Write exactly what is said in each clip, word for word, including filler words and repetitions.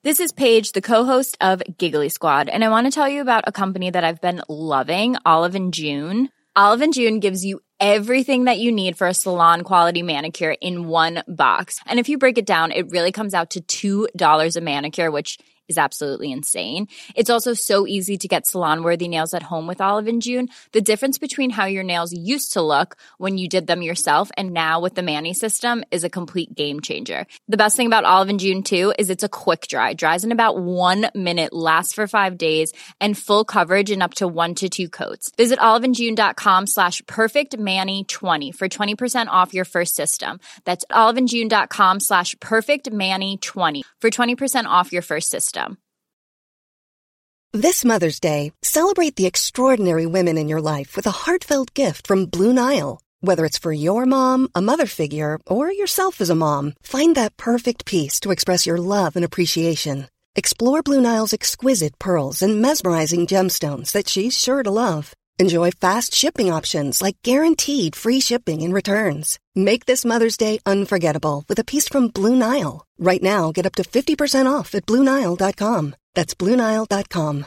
This is Paige, the co-host of Giggly Squad, and I want to tell you about a company that I've been loving, Olive and June. Olive and June gives you everything that you need for a salon-quality manicure in one box. And if you break it down, it really comes out to two dollars a manicure, which is absolutely insane. It's also so easy to get salon-worthy nails at home with Olive and June. The difference between how your nails used to look when you did them yourself and now with the Mani system is a complete game changer. The best thing about Olive and June, too, is it's a quick dry. Dries in about one minute, lasts for five days, and full coverage in up to one to two coats. Visit oliveandjune.com slash perfectmani20 for twenty percent off your first system. That's oliveandjune.com slash perfectmani20 for twenty percent off your first system. This Mother's Day, celebrate the extraordinary women in your life with a heartfelt gift from Blue Nile. Whether it's for your mom, a mother figure, or yourself as a mom, find that perfect piece to express your love and appreciation. Explore Blue Nile's exquisite pearls and mesmerizing gemstones that she's sure to love. Enjoy fast shipping options like guaranteed free shipping and returns. Make this Mother's Day unforgettable with a piece from Blue Nile. Right now, get up to fifty percent off at blue nile dot com. That's blue nile dot com.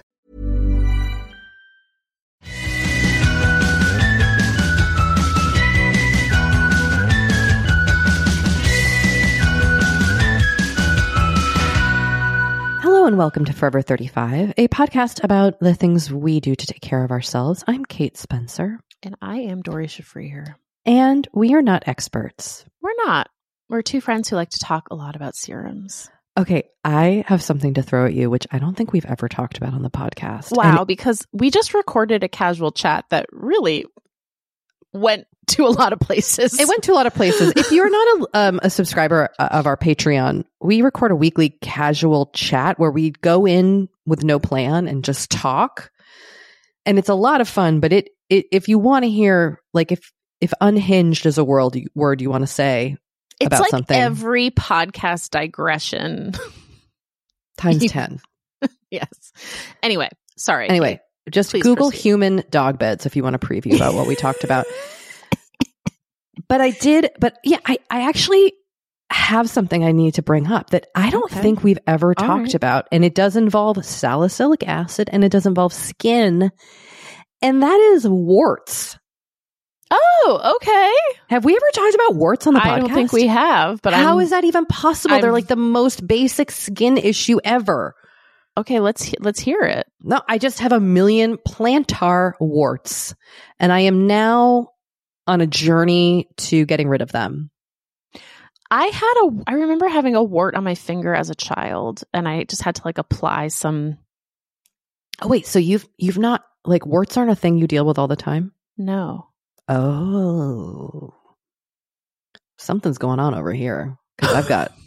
Hello and welcome to Forever thirty-five, a podcast about the things we do to take care of ourselves. I'm Kate Spencer. And I am Dory Shafrir. And we are not experts. We're not. We're two friends who like to talk a lot about serums. Okay, I have something to throw at you, which I don't think we've ever talked about on the podcast. Wow, and because we just recorded a casual chat that really went to a lot of places. It went to a lot of places. If you're not a, um, a subscriber of our Patreon, we record a weekly casual chat where we go in with no plan and just talk. And it's a lot of fun, but it, it if you want to hear, like if, if unhinged is a word, word you want to say it's about like something. Every podcast digression. Times ten. Yes. Anyway, sorry. Anyway, Kate, just Google proceed. Human dog beds if you want to preview about what we talked about. But I did, but yeah, I, I actually have something I need to bring up that I don't okay. think we've ever All talked right. about. And it does involve salicylic acid and it does involve skin. And that is warts. Oh, okay. Have we ever talked about warts on the podcast? I don't think we have, but how I'm, is that even possible? I'm, They're like the most basic skin issue ever. Okay, let's let's hear it. No, I just have a million plantar warts and I am now on a journey to getting rid of them. I had a, I remember having a wart on my finger as a child and I just had to like apply some. Oh, wait, so you've, you've not, like warts aren't a thing you deal with all the time? No. Oh, something's going on over here because I've got,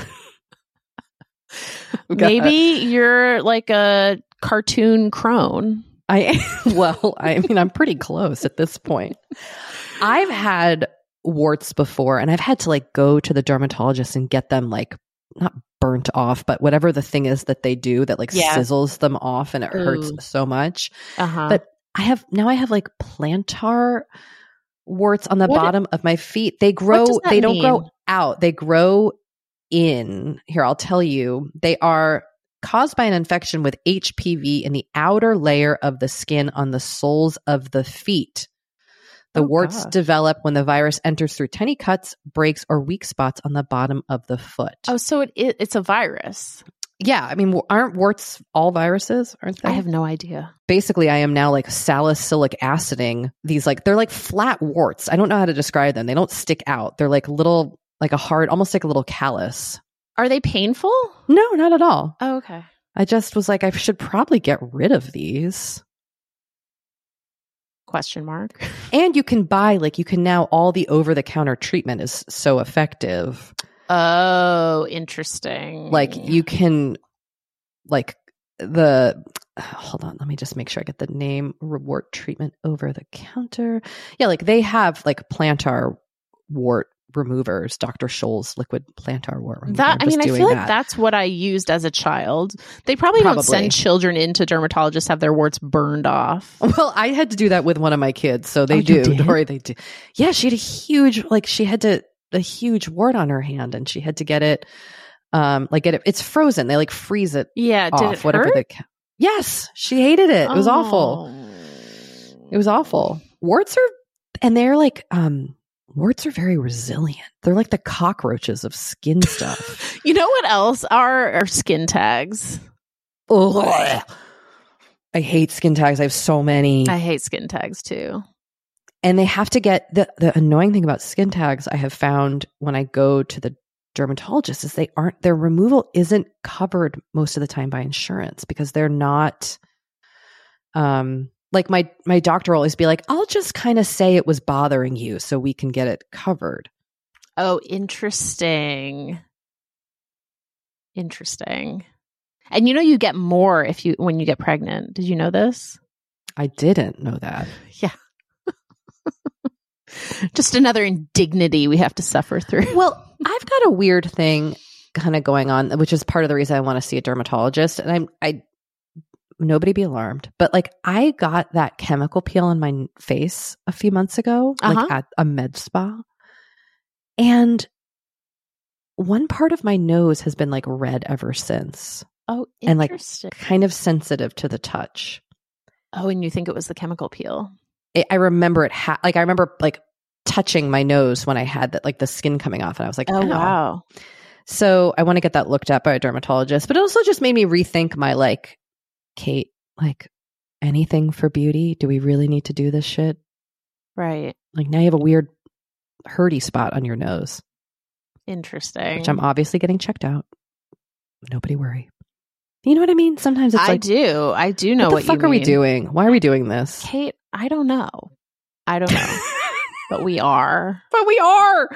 got. Maybe you're like a cartoon crone. I, well, I mean, I'm pretty close at this point. I've had warts before and I've had to like go to the dermatologist and get them like not burnt off, but whatever the thing is that they do that like yeah. sizzles them off and it Ooh. hurts so much. Uh-huh. But I have now I have like plantar warts on the what bottom of my feet. They grow, they don't mean? grow out. They grow in. Here, I'll tell you. They are caused by an infection with H P V in the outer layer of the skin on the soles of the feet. The oh, warts gosh. develop when the virus enters through tiny cuts, breaks, or weak spots on the bottom of the foot. Oh, so it, it it's a virus. Yeah. I mean, aren't warts all viruses? Aren't they? I have no idea. Basically, I am now like salicylic aciding these, like, they're like flat warts. I don't know how to describe them. They don't stick out. They're like little, like a hard, almost like a little callus. Are they painful? No, not at all. Oh, okay. I just was like, I should probably get rid of these. Question mark. And you can buy, like, you can now, all the over-the-counter treatment is so effective. Oh, interesting. Like, you can, like, the, hold on, let me just make sure I get the name, wart treatment over the counter. Yeah, like, they have, like, plantar wart removers, Doctor Scholl's liquid plantar wart remover. That, I mean, I feel like that. that's what I used as a child. They probably, probably don't send children into dermatologists have their warts burned off. Well, I had to do that with one of my kids, so they oh, do. Dory, they do. Yeah, she had a huge, like, she had to, a huge wart on her hand, and she had to get it Um, like it, it's frozen. They like freeze it. Yeah. off, Did it whatever hurt? the ca- Yes, she hated it. It was awful. Oh. It was awful. Warts are, and they're like, um, warts are very resilient. They're like the cockroaches of skin stuff. You know what else are, are skin tags? Ugh. I hate skin tags. I have so many. I hate skin tags too. And they have to get the, the annoying thing about skin tags I have found when I go to the dermatologist is they aren't, their removal isn't covered most of the time by insurance because they're not, um, like my, my doctor will always be like, I'll just kind of say it was bothering you so we can get it covered. Oh, interesting. Interesting. And you know, you get more if you, when you get pregnant. Did you know this? I didn't know that. Yeah. Just another indignity we have to suffer through. Well, I've got a weird thing kind of going on, which is part of the reason I want to see a dermatologist. And I'm, I, nobody be alarmed, but like I got that chemical peel on my face a few months ago, Uh-huh. like at a med spa. And one part of my nose has been like red ever since, Oh, and like interesting. kind of sensitive to the touch. Oh, and you think it was the chemical peel? It, I remember it, ha- like I remember like touching my nose when I had that, like the skin coming off, and I was like, Oh, ow. wow. So I want to get that looked at by a dermatologist, but it also just made me rethink my like, Kate, like anything for beauty? Do we really need to do this shit? Right. Like now you have a weird hurty spot on your nose, Interesting. which I'm obviously getting checked out. Nobody worry. You know what I mean? Sometimes it's I like, do. I do know what the what fuck you are we mean. doing? Why are we doing this? Kate, I don't know. I don't know. But we are. But we are.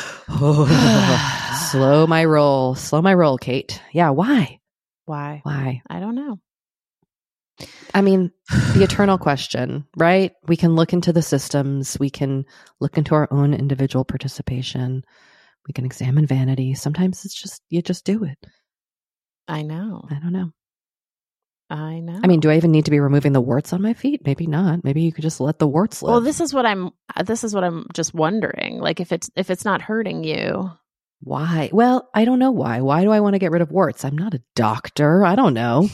Slow my roll. Slow my roll, Kate. Yeah, why? Why? Why? I don't know. I mean, the eternal question, right? We can look into the systems. We can look into our own individual participation. We can examine vanity. Sometimes it's just, you just do it. I know. I don't know. I know. I mean, do I even need to be removing the warts on my feet? Maybe not. Maybe you could just let the warts live. Well, this is what I'm this is what I'm just wondering. Like if it's if it's not hurting you. Why? Well, I don't know why. Why do I want to get rid of warts? I'm not a doctor. I don't know.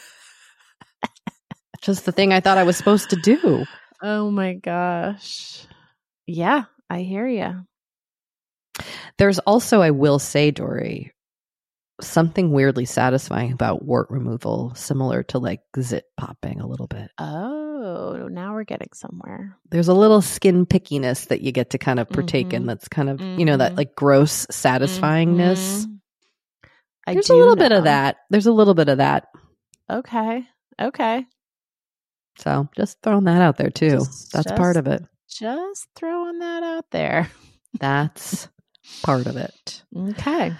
Just the thing I thought I was supposed to do. Oh my gosh. Yeah, I hear you. There's also, I will say, Dory, something weirdly satisfying about wart removal, similar to like zit popping a little bit. Oh, now we're getting somewhere. There's a little skin pickiness that you get to kind of partake Mhm. in that's kind of, you know, that Mhm. like gross satisfyingness. Mhm. I There's do a little bit know. of that. There's a little bit of that. Okay. Okay. So just throwing that out there too. Just- That's just- part of it. Just throwing that out there. That's part of it. Okay.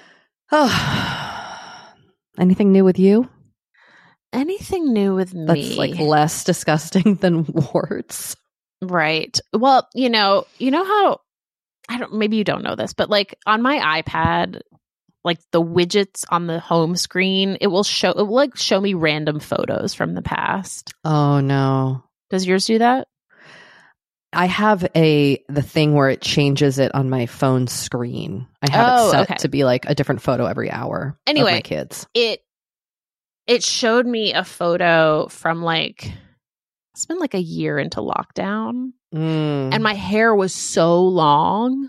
Oh, anything new with you? Anything new with me? That's like less disgusting than warts. Right. Well, you know, you know how I don't maybe you don't know this, but like on my iPad, like the widgets on the home screen, it will show it will like show me random photos from the past. Oh no. Does yours do that? I have a the thing where it changes it on my phone screen. I have Oh, it set okay. to be like a different photo every hour. Anyway. of my kids. It it showed me a photo from like it's been like a year into lockdown Mm. and my hair was so long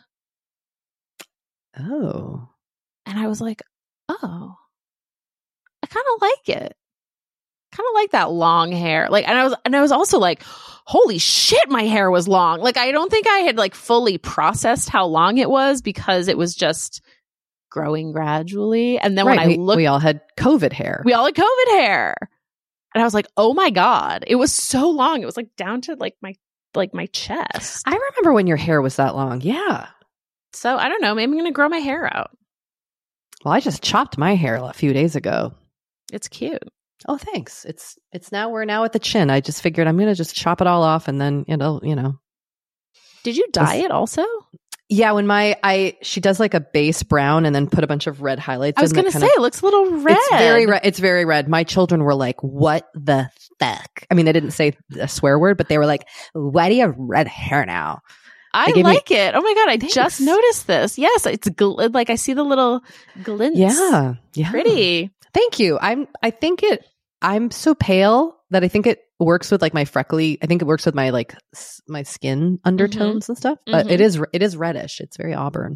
oh, and I was like, "Oh. I kind of like it. Kind of like that long hair." Like and I was and I was also like, "Holy shit, my hair was long." Like I don't think I had like fully processed how long it was because it was just growing gradually. And then right. when I we, looked we all had COVID hair. we all had COVID hair. And I was like, "Oh my God." It was so long. It was like down to like my like my chest. I remember when your hair was that long. Yeah. So I don't know. Maybe I'm going to grow my hair out. Well, I just chopped my hair a few days ago. It's cute. Oh, thanks. It's it's now we're now at the chin. I just figured I'm gonna just chop it all off and then it'll, you know. Did you dye it also? Yeah, when my I she does like a base brown and then put a bunch of red highlights. I was in that going to kind say of- it looks a little red. It's very red. It's very red. My children were like, "What the fuck?" I mean, they didn't say a swear word, but they were like, "Why do you have red hair now?" I gave like me- it. Oh my God. I Thanks. just noticed this. Yes. It's gl- like I see the little glints. Yeah. Yeah. Pretty. Thank you. I'm, I think it, I'm so pale that I think it works with like my freckly, I think it works with my like s- my skin undertones and stuff, but Mhm. it is, it is reddish. It's very auburn.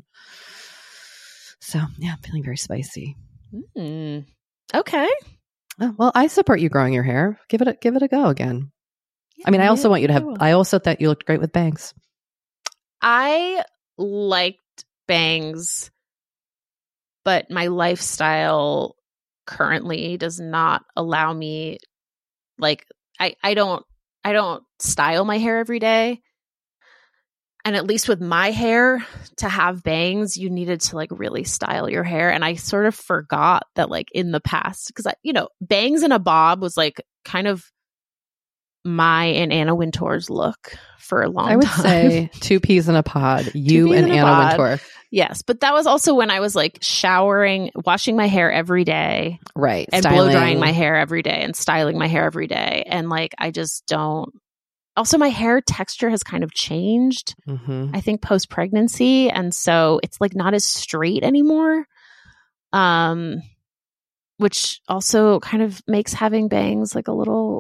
So yeah, I'm feeling very spicy. Mm. Okay. Oh, well, I support you growing your hair. Give it a, give it a go again. I mean, I also want you to have, I also thought you looked great with bangs. I liked bangs, but my lifestyle currently does not allow me, like, I, I don't, I don't style my hair every day. And at least with my hair, to have bangs, you needed to like really style your hair. And I sort of forgot that like in the past, because I, you know, bangs in a bob was like kind of my and Anna Wintour's look for a long time. I would say two peas in a pod, you peas and in a Anna pod. Wintour. Yes, but that was also when I was like showering, washing my hair every day, Right. and Styling. blow drying my hair every day and styling my hair every day. And like, I just don't. Also, my hair texture has kind of changed, Mm-hmm. I think, post pregnancy. And so it's like not as straight anymore. Um, which also kind of makes having bangs like a little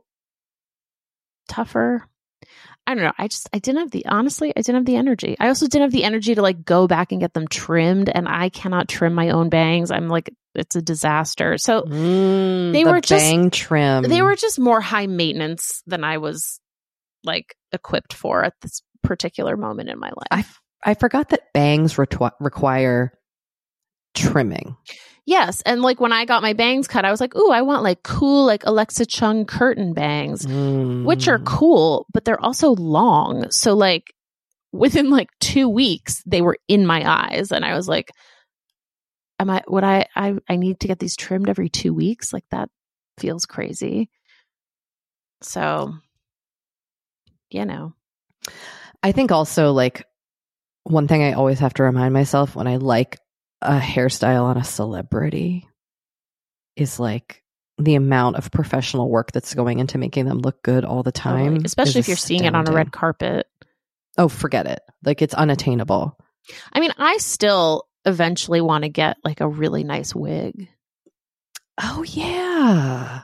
tougher. I don't know. I just, I didn't have the, honestly, I didn't have the energy. I also didn't have the energy to like go back and get them trimmed. And I cannot trim my own bangs. I'm like, it's a disaster. So Mm, they the were just, bang trim. they were just more high maintenance than I was like equipped for at this particular moment in my life. I forgot that bangs retwi- require trimming. Yes. And like when I got my bangs cut, I was like, ooh, I want like cool, like Alexa Chung curtain bangs, Mm. which are cool, but they're also long. So like within like two weeks, they were in my eyes. And I was like, am I, would I, I, I need to get these trimmed every two weeks? Like that feels crazy. So, you know. I think also like one thing I always have to remind myself when I like a hairstyle on a celebrity is like the amount of professional work that's going into making them look good all the time. Totally. Especially is if you're seeing it on a astounding. red carpet. Oh, forget it. Like it's unattainable. I mean, I still eventually want to get like a really nice wig. Oh, yeah.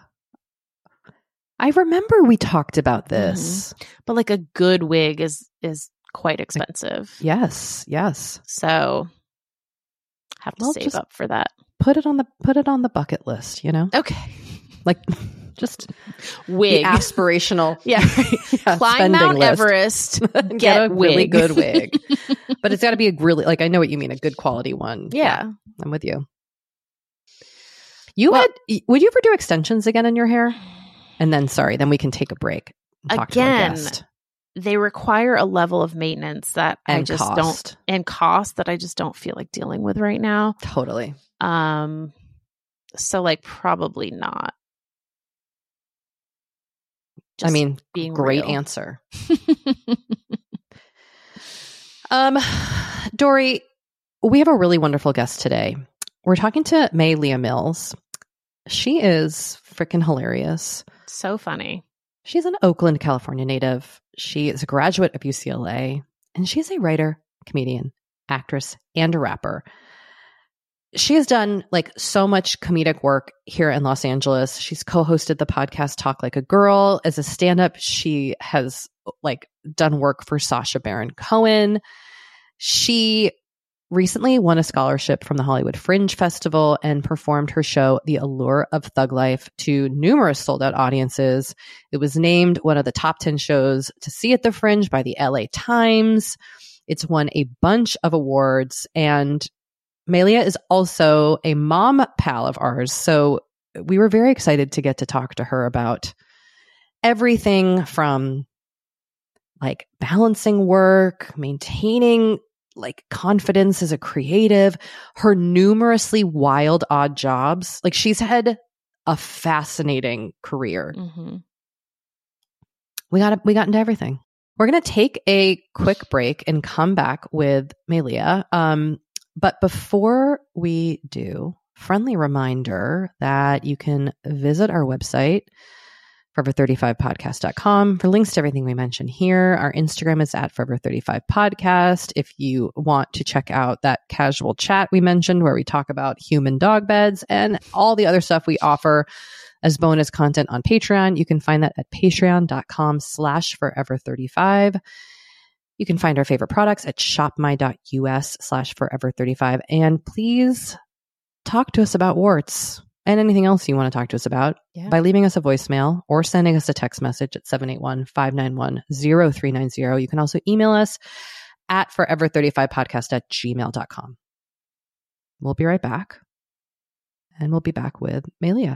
I remember we talked about this. But like a good wig is is quite expensive. Yes, yes. So have to Well, save just- up for that. Put it on the put it on the bucket list, you know? Okay. Like just Wig. the aspirational Yeah. yeah, Climb spending Mount list. Everest. Get, Get a really wig. good wig. But it's got to be a really, like, I know what you mean, a good quality one. Yeah. I'm with you. You Well- had, would you ever do extensions again in your hair? And then, sorry, then we can take a break and talk Again, to our guest. They require a level of maintenance that I And just cost. don't and cost that I just don't feel like dealing with right now. Totally. Um so like probably not. I Just mean, being great real. answer. Um, Dory, we have a really wonderful guest today. We're talking to May Leah Mills. She is freaking hilarious. So funny. She's an Oakland, California native. She is a graduate of U C L A, and she's a writer, comedian, actress, and a rapper. She has done like so much comedic work here in Los Angeles. She's co-hosted the podcast Talk Like a Girl. As a stand-up, she has like done work for Sacha Baron Cohen. She recently won a scholarship from the Hollywood Fringe Festival and performed her show, The Allure of Thug Life, to numerous sold-out audiences. It was named one of the top ten shows to see at the Fringe by the L A Times. It's won a bunch of awards, and Malia is also a mom pal of ours. So we were very excited to get to talk to her about everything from like balancing work, maintaining like confidence as a creative, her numerously wild, odd jobs. Like she's had a fascinating career. Mm-hmm. We got we got into everything. We're going to take a quick break and come back with Malia. Um, but before we do, friendly reminder that you can visit our website, forever thirty-five podcast dot com for links to everything we mentioned here. Our Instagram is at forever thirty-five podcast. If you want to check out that casual chat we mentioned where we talk about human dog beds and all the other stuff we offer as bonus content on Patreon, you can find that at patreon.com slash forever 35. You can find our favorite products at shopmy.us slash forever 35. And please talk to us about warts and anything else you want to talk to us about yeah. by leaving us a voicemail or sending us a text message at seven eight one, five nine one, zero three nine zero. You can also email us at forever thirty-five podcast at gmail dot com. We'll be right back. And we'll be back with Malia.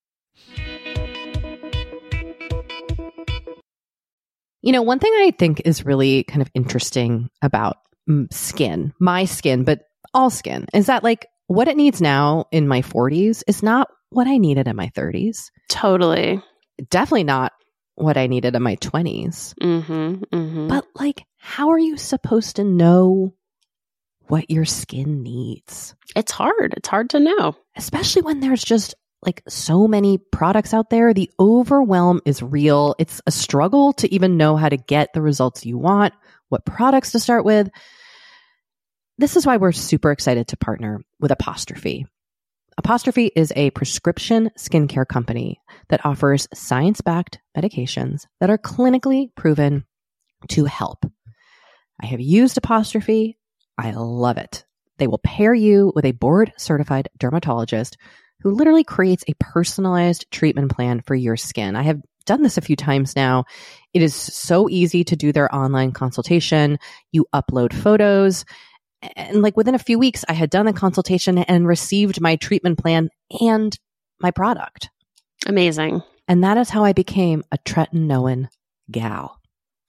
You know, one thing I think is really kind of interesting about skin, my skin, but all skin, is that like what it needs now in my forties is not what I needed in my thirties. Totally. Definitely not what I needed in my twenties. Mm-hmm, mm-hmm. But like, how are you supposed to know what your skin needs? It's hard. It's hard to know. Especially when there's just like so many products out there. The overwhelm is real. It's a struggle to even know how to get the results you want, what products to start with. This is why we're super excited to partner with Apostrophe. Apostrophe is a prescription skincare company that offers science-backed medications that are clinically proven to help. I have used Apostrophe. I love it. They will pair you with a board-certified dermatologist who literally creates a personalized treatment plan for your skin. I have done this a few times now. It is so easy to do their online consultation. You upload photos. And like within a few weeks, I had done a consultation and received my treatment plan and my product. Amazing. And that is how I became a tretinoin gal.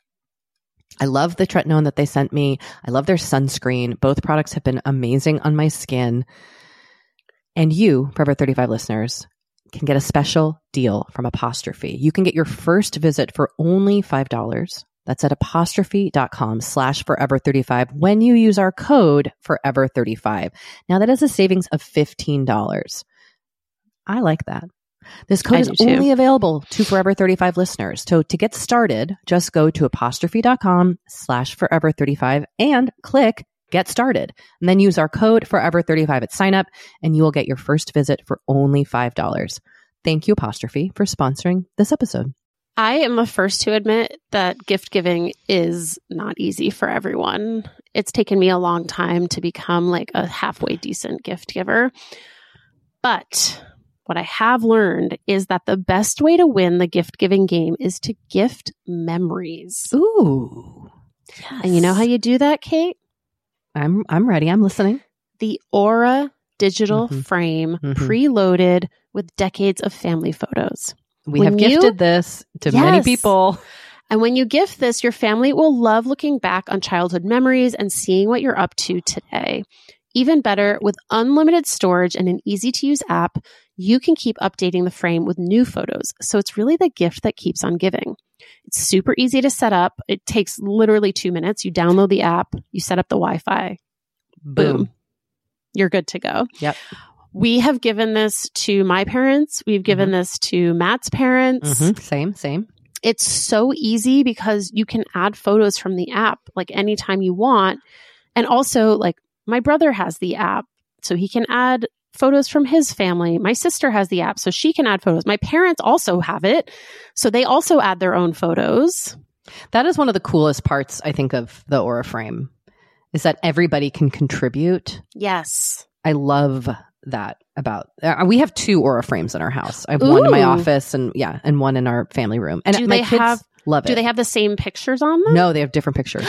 I love the tretinoin that they sent me. I love their sunscreen. Both products have been amazing on my skin. And you, Forever thirty-five listeners, can get a special deal from Apostrophe. You can get your first visit for only five dollars. That's at apostrophe.com slash forever 35 when you use our code forever 35. Now that is a savings of fifteen dollars. I like that. This code I is only available to Forever thirty-five listeners. So to get started, just go to apostrophe.com slash forever 35 and click get started. And then use our code forever 35 at sign up and you will get your first visit for only five dollars. Thank you, Apostrophe, for sponsoring this episode. I am the first to admit that gift giving is not easy for everyone. It's taken me a long time to become like a halfway decent gift giver. But what I have learned is that the best way to win the gift giving game is to gift memories. Ooh. Yes. And you know how you do that, Kate? I'm I'm ready. I'm listening. The Aura digital mm-hmm. frame mm-hmm. preloaded with decades of family photos. We when have you, gifted this to yes. many people. And when you gift this, your family will love looking back on childhood memories and seeing what you're up to today. Even better, with unlimited storage and an easy-to-use app, you can keep updating the frame with new photos. So it's really the gift that keeps on giving. It's super easy to set up. It takes literally two minutes. You download the app, you set up the Wi-Fi. Boom. Boom. You're good to go. Yep. We have given this to my parents. We've given mm-hmm. this to Matt's parents. Mm-hmm. Same, same. It's so easy because you can add photos from the app like anytime you want. And also, like, my brother has the app, so he can add photos from his family. My sister has the app, so she can add photos. My parents also have it, so they also add their own photos. That is one of the coolest parts, I think, of the Aura frame, is that everybody can contribute. Yes. I love that about, uh, we have two Aura frames in our house. I have Ooh. one in my office and yeah, and one in our family room. And do my they kids have, love it. Do they have the same pictures on them? No, they have different pictures.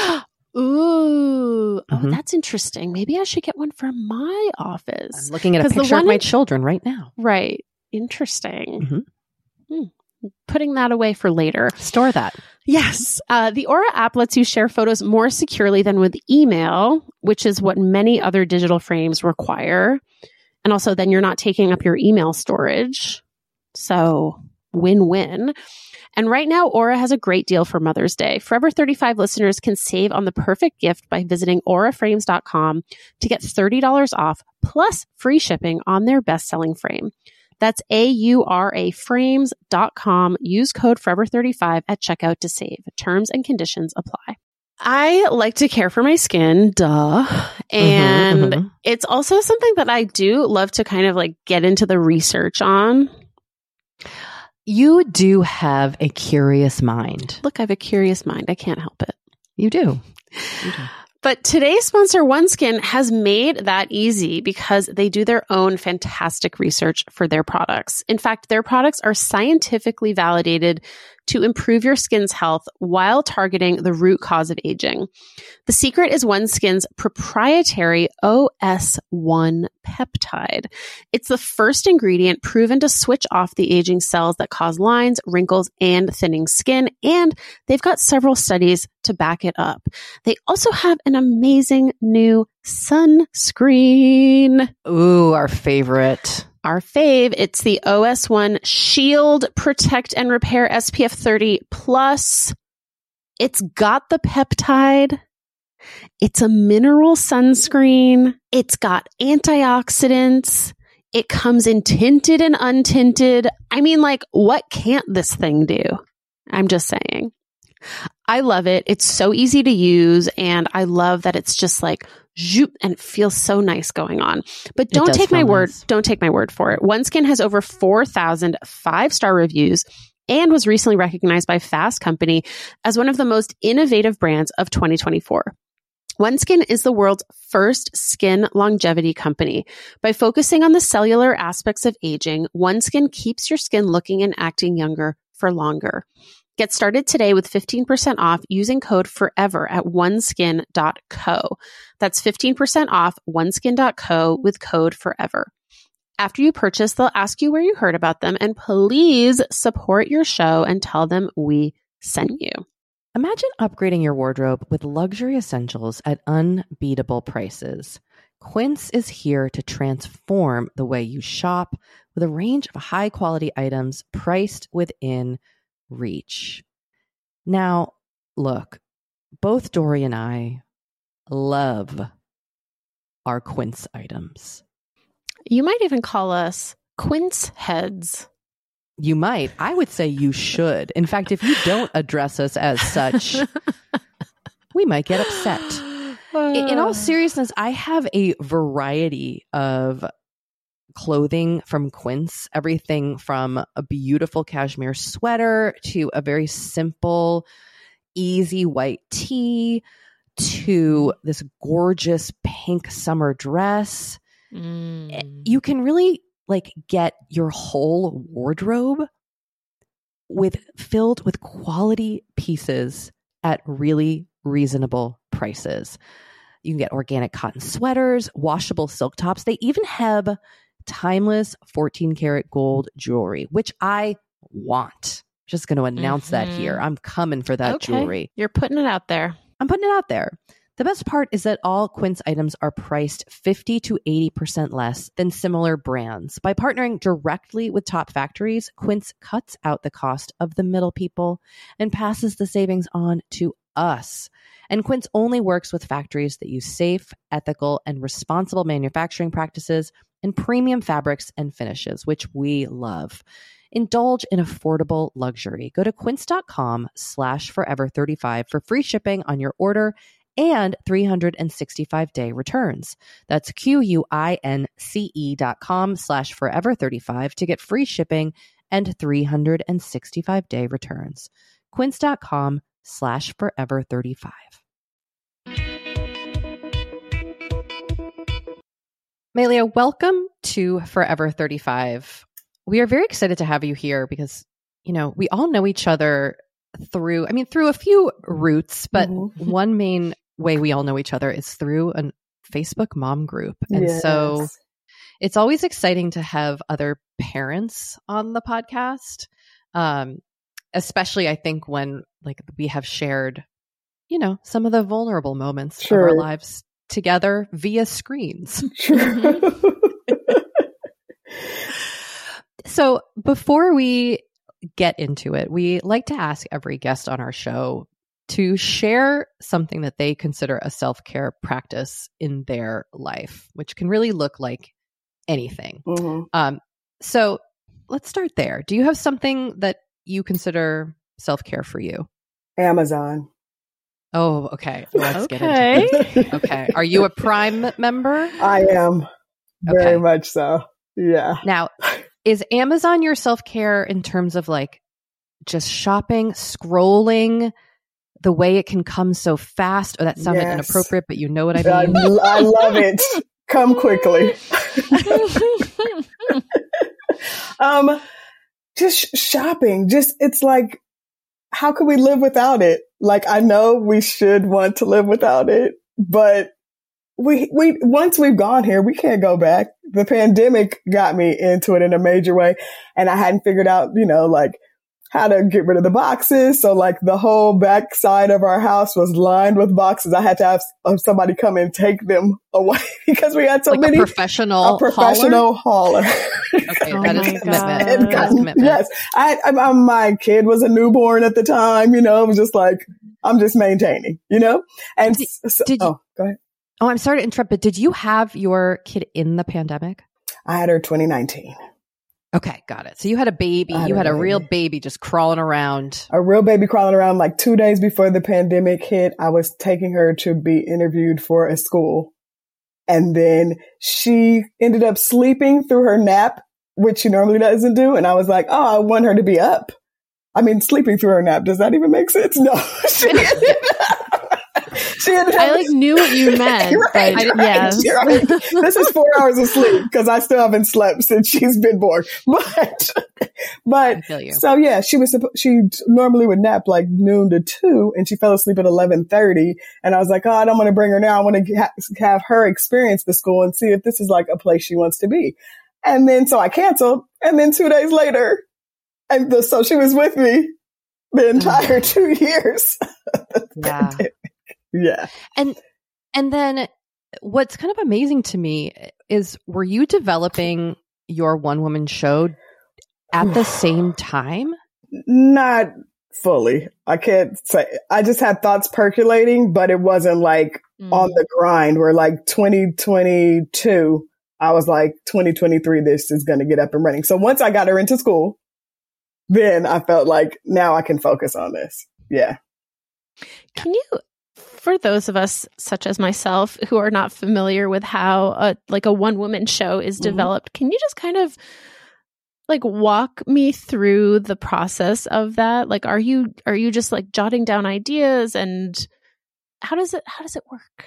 Ooh. Mm-hmm. Oh, that's interesting. Maybe I should get one for my office. I'm looking at a picture of my in- children right now. Right. Interesting. Mm-hmm. Hmm. Putting that away for later. Store that. Yes. Uh, the Aura app lets you share photos more securely than with email, which is what many other digital frames require. And also then you're not taking up your email storage. So win-win. And right now, Aura has a great deal for Mother's Day. Forever thirty-five listeners can save on the perfect gift by visiting aura frames dot com to get thirty dollars off plus free shipping on their best-selling frame. That's A U R A frames dot com. Use code forever thirty-five at checkout to save. Terms and conditions apply. I like to care for my skin, duh. And Mm-hmm, mm-hmm. it's also something that I do love to kind of like get into the research on. You do have a curious mind. Look, I have a curious mind. I can't help it. You do. You do. But today's sponsor, OneSkin, has made that easy because they do their own fantastic research for their products. In fact, their products are scientifically validated to improve your skin's health while targeting the root cause of aging. The secret is OneSkin's proprietary O S one peptide. It's the first ingredient proven to switch off the aging cells that cause lines, wrinkles, and thinning skin, and they've got several studies to back it up. They also have an amazing new sunscreen. Ooh, our favorite. Our fave, it's the O S one Shield Protect and Repair S P F thirty plus. It's got the peptide. It's a mineral sunscreen. It's got antioxidants. It comes in tinted and untinted. I mean, like, what can't this thing do? I'm just saying. I love it. It's so easy to use, and I love that it's just like zoop, and it feels so nice going on. But don't take my word. Nice. Don't take my word for it. OneSkin has over four thousand five-star reviews and was recently recognized by Fast Company as one of the most innovative brands of twenty twenty-four. OneSkin is the world's first skin longevity company. By focusing on the cellular aspects of aging, OneSkin keeps your skin looking and acting younger for longer. Get started today with fifteen percent off using code FOREVER at oneskin dot co. That's fifteen percent off oneskin dot co with code FOREVER. After you purchase, they'll ask you where you heard about them, and please support your show and tell them we sent you. Imagine upgrading your wardrobe with luxury essentials at unbeatable prices. Quince is here to transform the way you shop with a range of high-quality items priced within reach. Now, look, both Dory and I love our Quince items. You might even call us Quince heads. You might. I would say you should. In fact, if you don't address us as such, we might get upset. In, in all seriousness, I have a variety of clothing from Quince, everything from a beautiful cashmere sweater to a very simple, easy white tee to this gorgeous pink summer dress. Mm. You can really like get your whole wardrobe with filled with quality pieces at really reasonable prices. You can get organic cotton sweaters, washable silk tops. They even have timeless fourteen karat gold jewelry, which I want. Just going to announce mm-hmm. that here. I'm coming for that okay. jewelry. You're putting it out there. I'm putting it out there. The best part is that all Quince items are priced fifty to eighty percent less than similar brands. By partnering directly with top factories, Quince cuts out the cost of the middle people and passes the savings on to us. And Quince only works with factories that use safe, ethical, and responsible manufacturing practices and premium fabrics and finishes, which we love. Indulge in affordable luxury. Go to quince.com slash forever 35 for free shipping on your order and three hundred sixty-five day returns. That's Q-U-I-N-C-E dot com slash forever 35 to get free shipping and three hundred sixty-five day returns. Quince.com slash forever 35. Melia, welcome to Forever thirty-five. We are very excited to have you here because, you know, we all know each other through, I mean, through a few routes, but mm-hmm. one main way we all know each other is through a Facebook mom group. And yes. so it's always exciting to have other parents on the podcast. Um, especially I think when like we have shared, you know, some of the vulnerable moments sure. of our lives together via screens. Sure. So before we get into it, we like to ask every guest on our show to share something that they consider a self-care practice in their life, which can really look like anything. Mm-hmm. Um, so let's start there. Do you have something that you consider self-care for you? Amazon. Oh, okay. Let's Okay. get into it. Okay. Are you a Prime member? I am. Very Okay. much so. Yeah. Now, is Amazon your self-care in terms of like just shopping, scrolling, the way it can come so fast? Oh, that sounded Yes. inappropriate, but you know what I I, mean? I love it. Come quickly. um, just shopping. Just, it's like, how could we live without it? Like, I know we should want to live without it, but we, we, once we've gone here, we can't go back. The pandemic got me into it in a major way, and I hadn't figured out, you know, like, how to get rid of the boxes. So like the whole back side of our house was lined with boxes. I had to have somebody come and take them away because we had so like many. a professional, a professional hauler. Okay, Oh that is my commitment. God. That is God, commitment. yes. I, I, I, my kid was a newborn at the time, you know, it was just like, I'm just maintaining, you know? And Did- so, did you- oh, go ahead. Oh, I'm sorry to interrupt, but did you have your kid in the pandemic? I had her twenty nineteen. Okay, got it. So you had a baby. I had You a had a baby. real baby just crawling around. A real baby crawling around. Like two days before the pandemic hit, I was taking her to be interviewed for a school. And then she ended up sleeping through her nap, which she normally doesn't do. And I was like, oh, I want her to be up. I mean, sleeping through her nap. Does that even make sense? No. She ended up, she ended up, I like knew what you meant, right, but right, yes. you're right. This is four hours of sleep because I still haven't slept since she's been born. But, but I feel you. so yeah, she was, suppo- she normally would nap like noon to two, and she fell asleep at eleven thirty. And I was like, oh, I don't want to bring her now. I want to ha- have her experience the school and see if this is like a place she wants to be. And then, so I canceled. And then two days later, and the, so she was with me the entire two years. Yeah. Yeah. And and then what's kind of amazing to me is, were you developing your one woman show at the same time? Not fully. I can't say. I just had thoughts percolating, but it wasn't like Mm. on the grind where like twenty twenty-two, I was like twenty twenty-three, this is going to get up and running. So once I got her into school, then I felt like now I can focus on this. Yeah. Can you, for those of us such as myself who are not familiar with how a like a one woman show is Mhm. developed, can you just kind of like walk me through the process of that? Like, are you are you just like jotting down ideas, and how does it how does it work?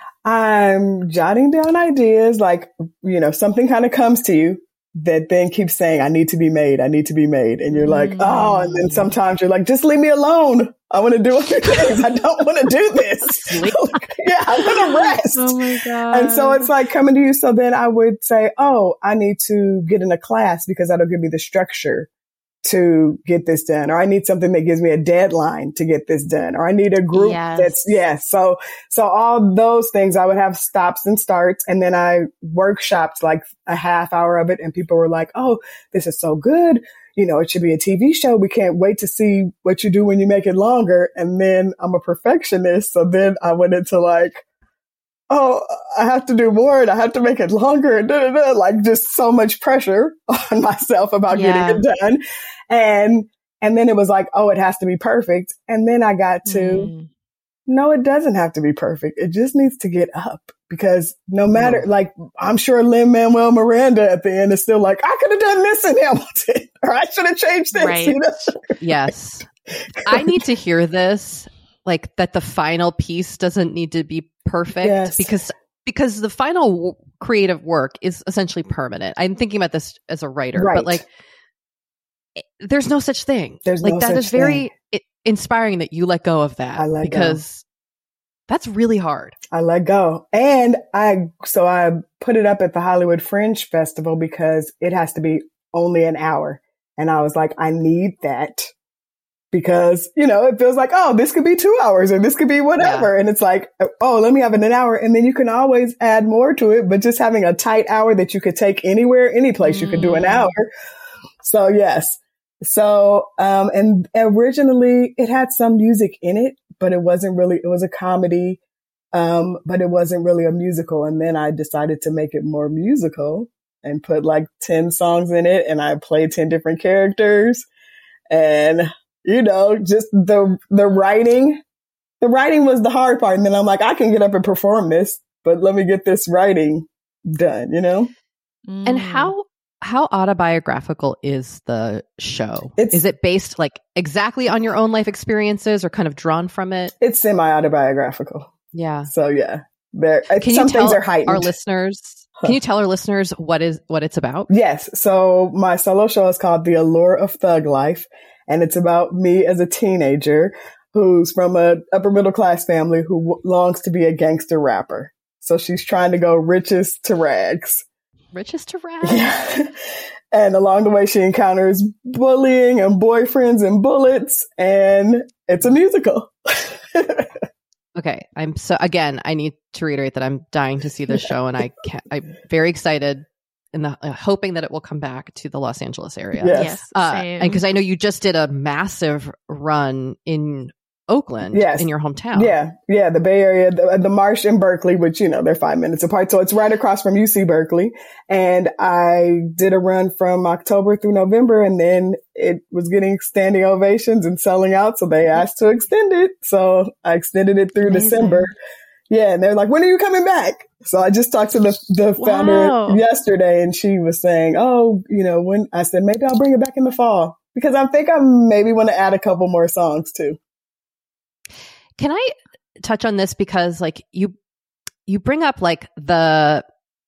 I'm jotting down ideas, like, you know, something kind of comes to you that then keeps saying, I need to be made. I need to be made. And you're like, Mm. oh, and then sometimes you're like, just leave me alone. I want to do other things. I don't want to do this. Yeah, I want to rest. Oh my god! And so it's like coming to you. So then I would say, oh, I need to get in a class because that'll give me the structure to get this done. Or I need something that gives me a deadline to get this done. Or I need a group Yes. that's, yeah. So, so all those things, I would have stops and starts. And then I workshopped like a half hour of it. And people were like, oh, this is so good. You know, it should be a T V show. We can't wait to see what you do when you make it longer. And then I'm a perfectionist. So then I went into like, oh, I have to do more and I have to make it longer. And da, da, da, like just so much pressure on myself about Yeah. getting it done. And, and then it was like, oh, it has to be perfect. And then I got to, Mm. no, it doesn't have to be perfect. It just needs to get up, because no matter, like, I'm sure Lin-Manuel Miranda at the end is still like, I could have done this in Hamilton, or I should have changed this. Right. You know? Yes. I need to hear this, like that the final piece doesn't need to be perfect, Yes. because because the final w- creative work is essentially permanent. I'm thinking about this as a writer, Right. but like it- there's no such thing. There's like no that such is very i- inspiring that you let go of that, I let go. because that's really hard. I let go. And I, so I put it up at the Hollywood Fringe Festival because it has to be only an hour. And I was like, I need that because, you know, it feels like, oh, this could be two hours or this could be whatever. And it's like, oh, let me have it an hour. And then you can always add more to it, but just having a tight hour that you could take anywhere, any place you could do an Mm. hour. So yes. So, um, and originally it had some music in it, but it wasn't really, it was a comedy. Um, but it wasn't really a musical. And then I decided to make it more musical. and put like ten songs in it. And I played ten different characters. And, you know, just the, the writing, the writing was the hard part. And then I'm like, I can get up and perform this, but let me get this writing done, you know? Mm. And how, how autobiographical is the show? It's, is it based like exactly on your own life experiences or kind of drawn from it? It's semi-autobiographical. Yeah. So yeah, there, can some you tell things are heightened. Our listeners, huh. Can you tell our listeners what is, what it's about? Yes. So my solo show is called The Allure of Thug Life. And it's about me as a teenager who's from a upper middle class family who w- longs to be a gangster rapper. So she's trying to go riches to rags. Riches to rags. Yeah. And along the way, she encounters bullying and boyfriends and bullets, and it's a musical. Okay. I'm so, again, I need to reiterate that I'm dying to see this show, and I can't, I'm very excited and the, uh, hoping that it will come back to the Los Angeles area. Yes. yes uh, and because I know you just did a massive run in Oakland, yes. in your hometown. Yeah. Yeah. The Bay Area, the, the Marsh and Berkeley, which, you know, they're five minutes apart. So it's right across from U C Berkeley. And I did a run from October through November, and then it was getting standing ovations and selling out. So they asked to extend it. So I extended it through Amazing. December. Yeah. And they're like, when are you coming back? So I just talked to the, the founder wow. yesterday, and she was saying, oh, you know, when I said, maybe I'll bring it back in the fall, because I think I maybe want to add a couple more songs too. Can I touch on this? Because like you, you bring up like the,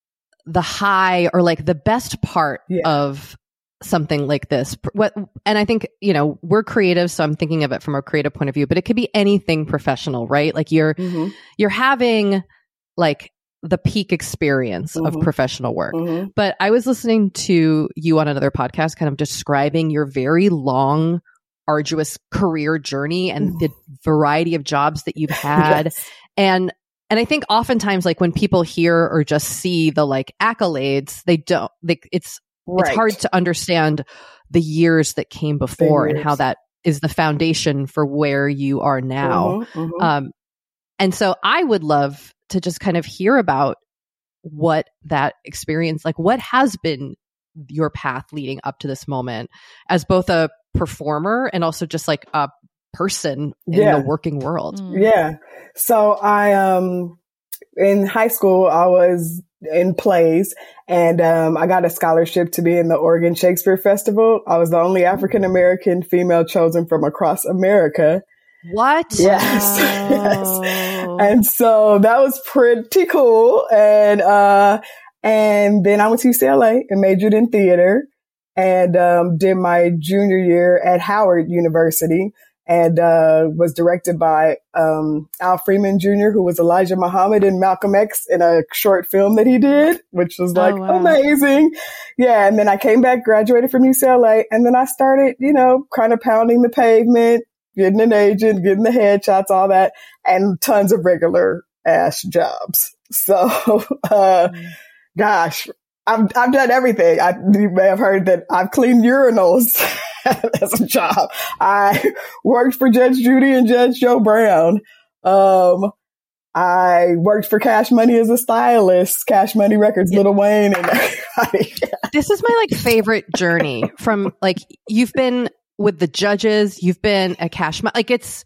the high or like the best part yeah. of something like this. What, and I think, you know, we're creative, so I'm thinking of it from a creative point of view, but it could be anything professional, right? Like you're, mm-hmm. you're having like the peak experience mm-hmm. of professional work. Mm-hmm. But I was listening to you on another podcast, kind of describing your very long, arduous career journey and the variety of jobs that you've had. Yes. And, and I think oftentimes like when people hear or just see the like accolades, they don't, they, it's, right. it's hard to understand the years that came before and how that is the foundation for where you are now. Mm-hmm, mm-hmm. Um, and so I would love to just kind of hear about what that experience, like what has been your path leading up to this moment as both a performer and also just like a person in yeah. the working world. Yeah. So I, um, in high school, I was in plays, and, um, I got a scholarship to be in the Oregon Shakespeare Festival. I was the only African-American female chosen from across America. What? Yes. yes. And so that was pretty cool. And, uh, and then I went to U C L A and majored in theater. And um, did my junior year at Howard University, and uh, was directed by um, Al Freeman Junior, who was Elijah Muhammad in Malcolm X in a short film that he did, which was like oh, wow. amazing. Yeah. And then I came back, graduated from U C L A, and then I started, you know, kind of pounding the pavement, getting an agent, getting the headshots, all that, and tons of regular ass jobs. So, uh, mm. gosh. I've, I've done everything. I, you may have heard that I've cleaned urinals as a job. I worked for Judge Judy and Judge Joe Brown. Um, I worked for Cash Money as a stylist, Cash Money Records, Lil Wayne, and everybody. This is my like favorite journey from like, you've been with the judges, you've been a Cash Money, like it's,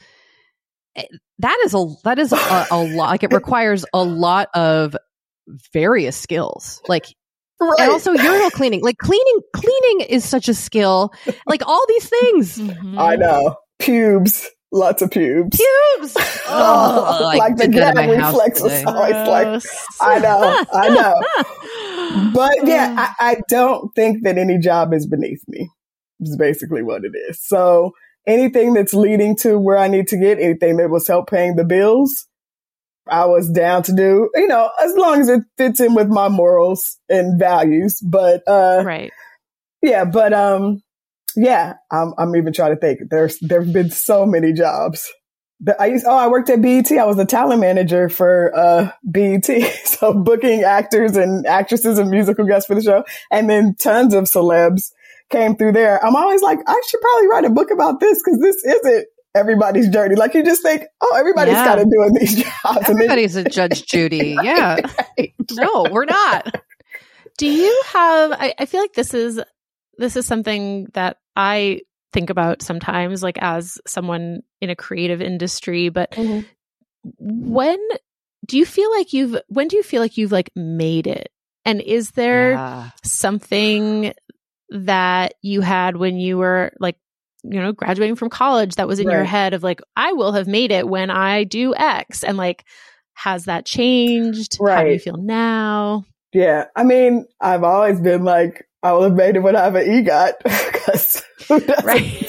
that is a, that is a, a lot, like it requires a lot of various skills. Like, Right. And also urinal cleaning, like cleaning, cleaning is such a skill, like all these things. Mm-hmm. I know. Pubes, lots of pubes. Pubes. Oh, oh like the gag reflex was always like, I know, I know. But yeah, I, I don't think that any job is beneath me. Is basically what it is. So anything that's leading to where I need to get, anything that will help paying the bills, I was down to do, you know, as long as it fits in with my morals and values. But, uh, right. Yeah. But, um, yeah, I'm, I'm even trying to think. There's, there've been so many jobs. I used, oh, I worked at B E T. I was a talent manager for, uh, B E T. So booking actors and actresses and musical guests for the show. And then tons of celebs came through there. I'm always like, I should probably write a book about this, because this isn't everybody's journey. Like you just think, oh, everybody's yeah. kind of doing these jobs. Everybody's a Judge Judy. Yeah. Right. No, we're not. Do you have, I, I feel like this is, this is something that I think about sometimes, like as someone in a creative industry, but mm-hmm. when do you feel like you've, when do you feel like you've like made it? And is there yeah. something that you had when you were like, you know, graduating from college that was in right. your head of like, I will have made it when I do X, and like, has that changed? Right. How do you feel now? Yeah. I mean, I've always been like, I will have made it when I have an EGOT. Right.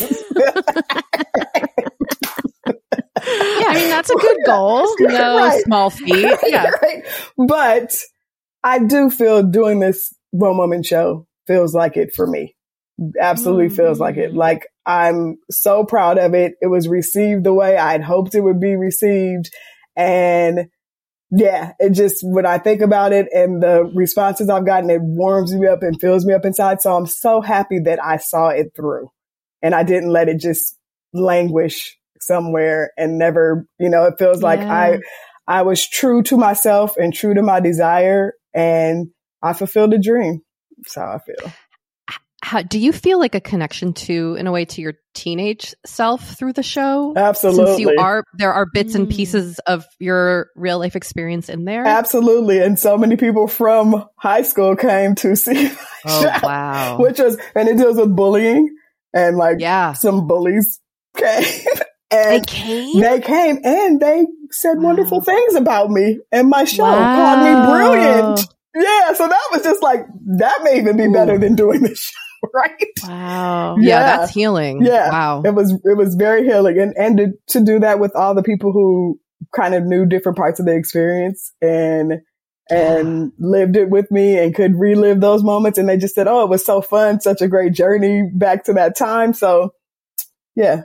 Yeah, I mean, that's a good goal. No right. small feat. Yeah. Right. But I do feel doing this One Woman show feels like it for me. Absolutely mm. feels like it. Like, I'm so proud of it. It was received the way I'd hoped it would be received. And yeah, it just, when I think about it and the responses I've gotten, it warms me up and fills me up inside. So I'm so happy that I saw it through and I didn't let it just languish somewhere and never, you know, it feels like yeah. I, I was true to myself and true to my desire, and I fulfilled a dream. That's how I feel. How, do you feel like a connection to, in a way, to your teenage self through the show? Absolutely. Since you are, there are bits and pieces of your real life experience in there. Absolutely. And so many people from high school came to see my oh, show, wow. which was, and it deals with bullying, and like yeah. some bullies came. And they came? They came and they said wow. wonderful things about me and my show, wow. called me brilliant. Yeah. So that was just like, that may even be Ooh. better than doing the show. Right. Wow. Yeah. yeah, that's healing. Yeah. Wow. It was it was very healing. And and to, to do that with all the people who kind of knew different parts of the experience and and lived it with me and could relive those moments. And they just said, oh, it was so fun, such a great journey back to that time. So yeah.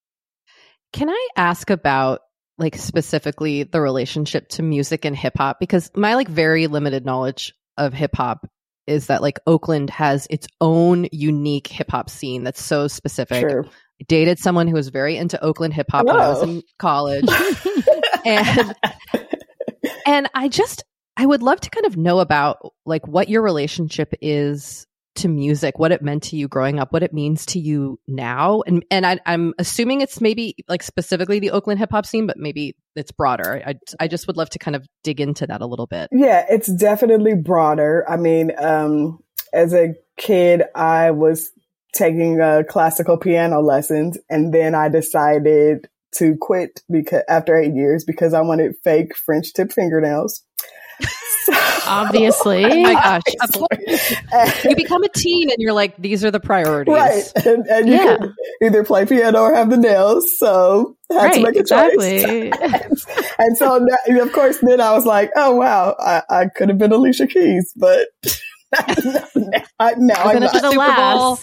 Can I ask about like specifically the relationship to music and hip hop? Because my like very limited knowledge of hip hop is that like Oakland has its own unique hip hop scene that's so specific. Sure. I dated someone who was very into Oakland hip hop when I was in college. and and I just I would love to kind of know about like what your relationship is to music, what it meant to you growing up, what it means to you now. And and I, I'm assuming it's maybe like specifically the Oakland hip hop scene, but maybe it's broader. I, I just would love to kind of dig into that a little bit. Yeah, it's definitely broader. I mean, um, as a kid, I was taking uh, classical piano lessons, and then I decided to quit because after eight years because I wanted fake French tip fingernails. Obviously. Oh my gosh. Of course. You become a teen and you're like, these are the priorities. Right. And, and you yeah. can either play piano or have the nails. So I had right, to make a exactly. choice. and, and so, now, of course, then I was like, oh, wow, I, I could have been Alicia Keys, but now, now I'm not. Super Bowl.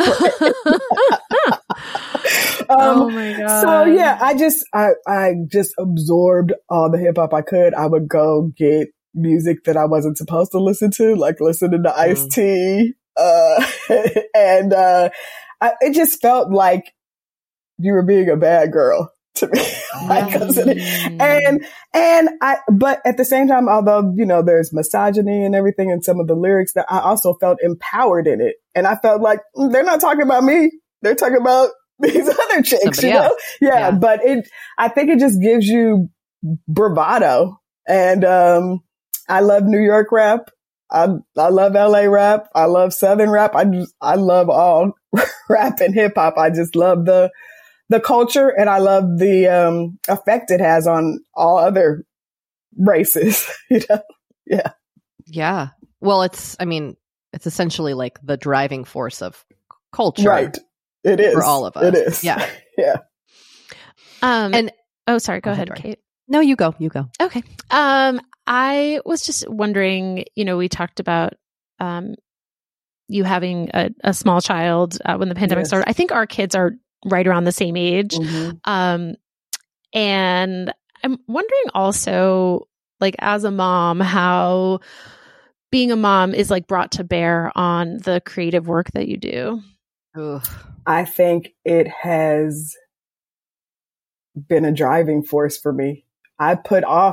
um, oh my God. So yeah, I just, I, I just absorbed all the hip hop I could. I would go get music that I wasn't supposed to listen to, like listening to mm. Ice-T. Uh, and, uh, I, it just felt like you were being a bad girl to me. like, mm. and, and I, but at the same time, although, you know, there's misogyny and everything in some of the lyrics, that I also felt empowered in it. And I felt like mm, they're not talking about me. They're talking about these other chicks, Somebody you know? Else. Yeah, yeah. But it, I think it just gives you bravado. And, um, I love New York rap. I I love L A rap. I love Southern rap. I just, I love all rap and hip hop. I just love the, the culture, and I love the, um, effect it has on all other races, you know? Yeah. Yeah. Well, it's, I mean, it's essentially like the driving force of culture. Right. It is. For all of us. It is. Yeah. Yeah. Um, and, oh, sorry. Go, go ahead, ahead, Kate. No, you go. You go. Okay. Um, I was just wondering, you know, we talked about um, you having a, a small child uh, when the pandemic yes. started. I think our kids are right around the same age. Mm-hmm. Um, and I'm wondering also, like, as a mom, how being a mom is like brought to bear on the creative work that you do. Ugh. I think it has been a driving force for me. I put off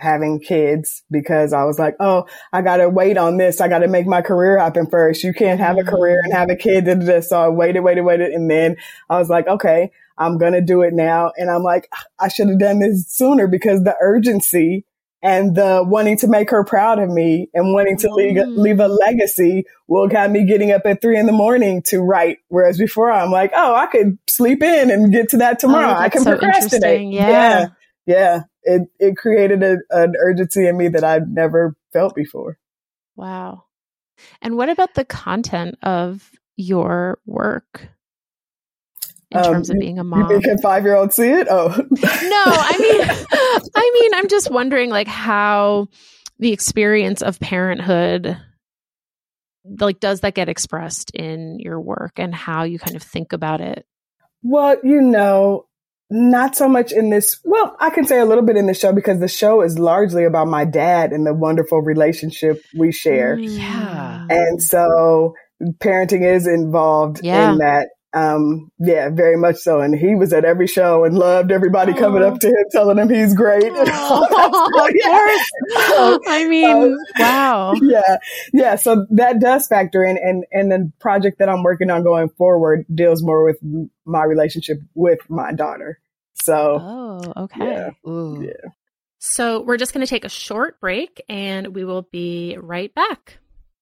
having kids because I was like, oh, I got to wait on this. I got to make my career happen first. You can't have a career and have a kid. So I waited, waited, waited. And then I was like, okay, I'm going to do it now. And I'm like, I should have done this sooner because the urgency and the wanting to make her proud of me and wanting to leave, leave a legacy will have me getting up at three in the morning to write. Whereas before I'm like, oh, I could sleep in and get to that tomorrow. Oh, I can so procrastinate. Yeah. yeah. Yeah. It, it created a, an urgency in me that I've never felt before. Wow. And what about the content of your work in um, terms of being a mom? You think a five-year-old see it? Oh, no, I mean, I mean, I'm just wondering like how the experience of parenthood, like, does that get expressed in your work and how you kind of think about it? Well, you know, not so much in this. Well, I can say a little bit in the show because the show is largely about my dad and the wonderful relationship we share. Yeah. And so parenting is involved Yeah. in that. Um, yeah, very much so. And he was at every show and loved everybody Oh. coming up to him, telling him he's great. And all that Oh, of stuff. course. So, I mean, wow. yeah. Yeah. So that does factor in. And, and the project that I'm working on going forward deals more with my relationship with my daughter. So, Oh, okay. yeah. Ooh. Yeah. So we're just going to take a short break and we will be right back.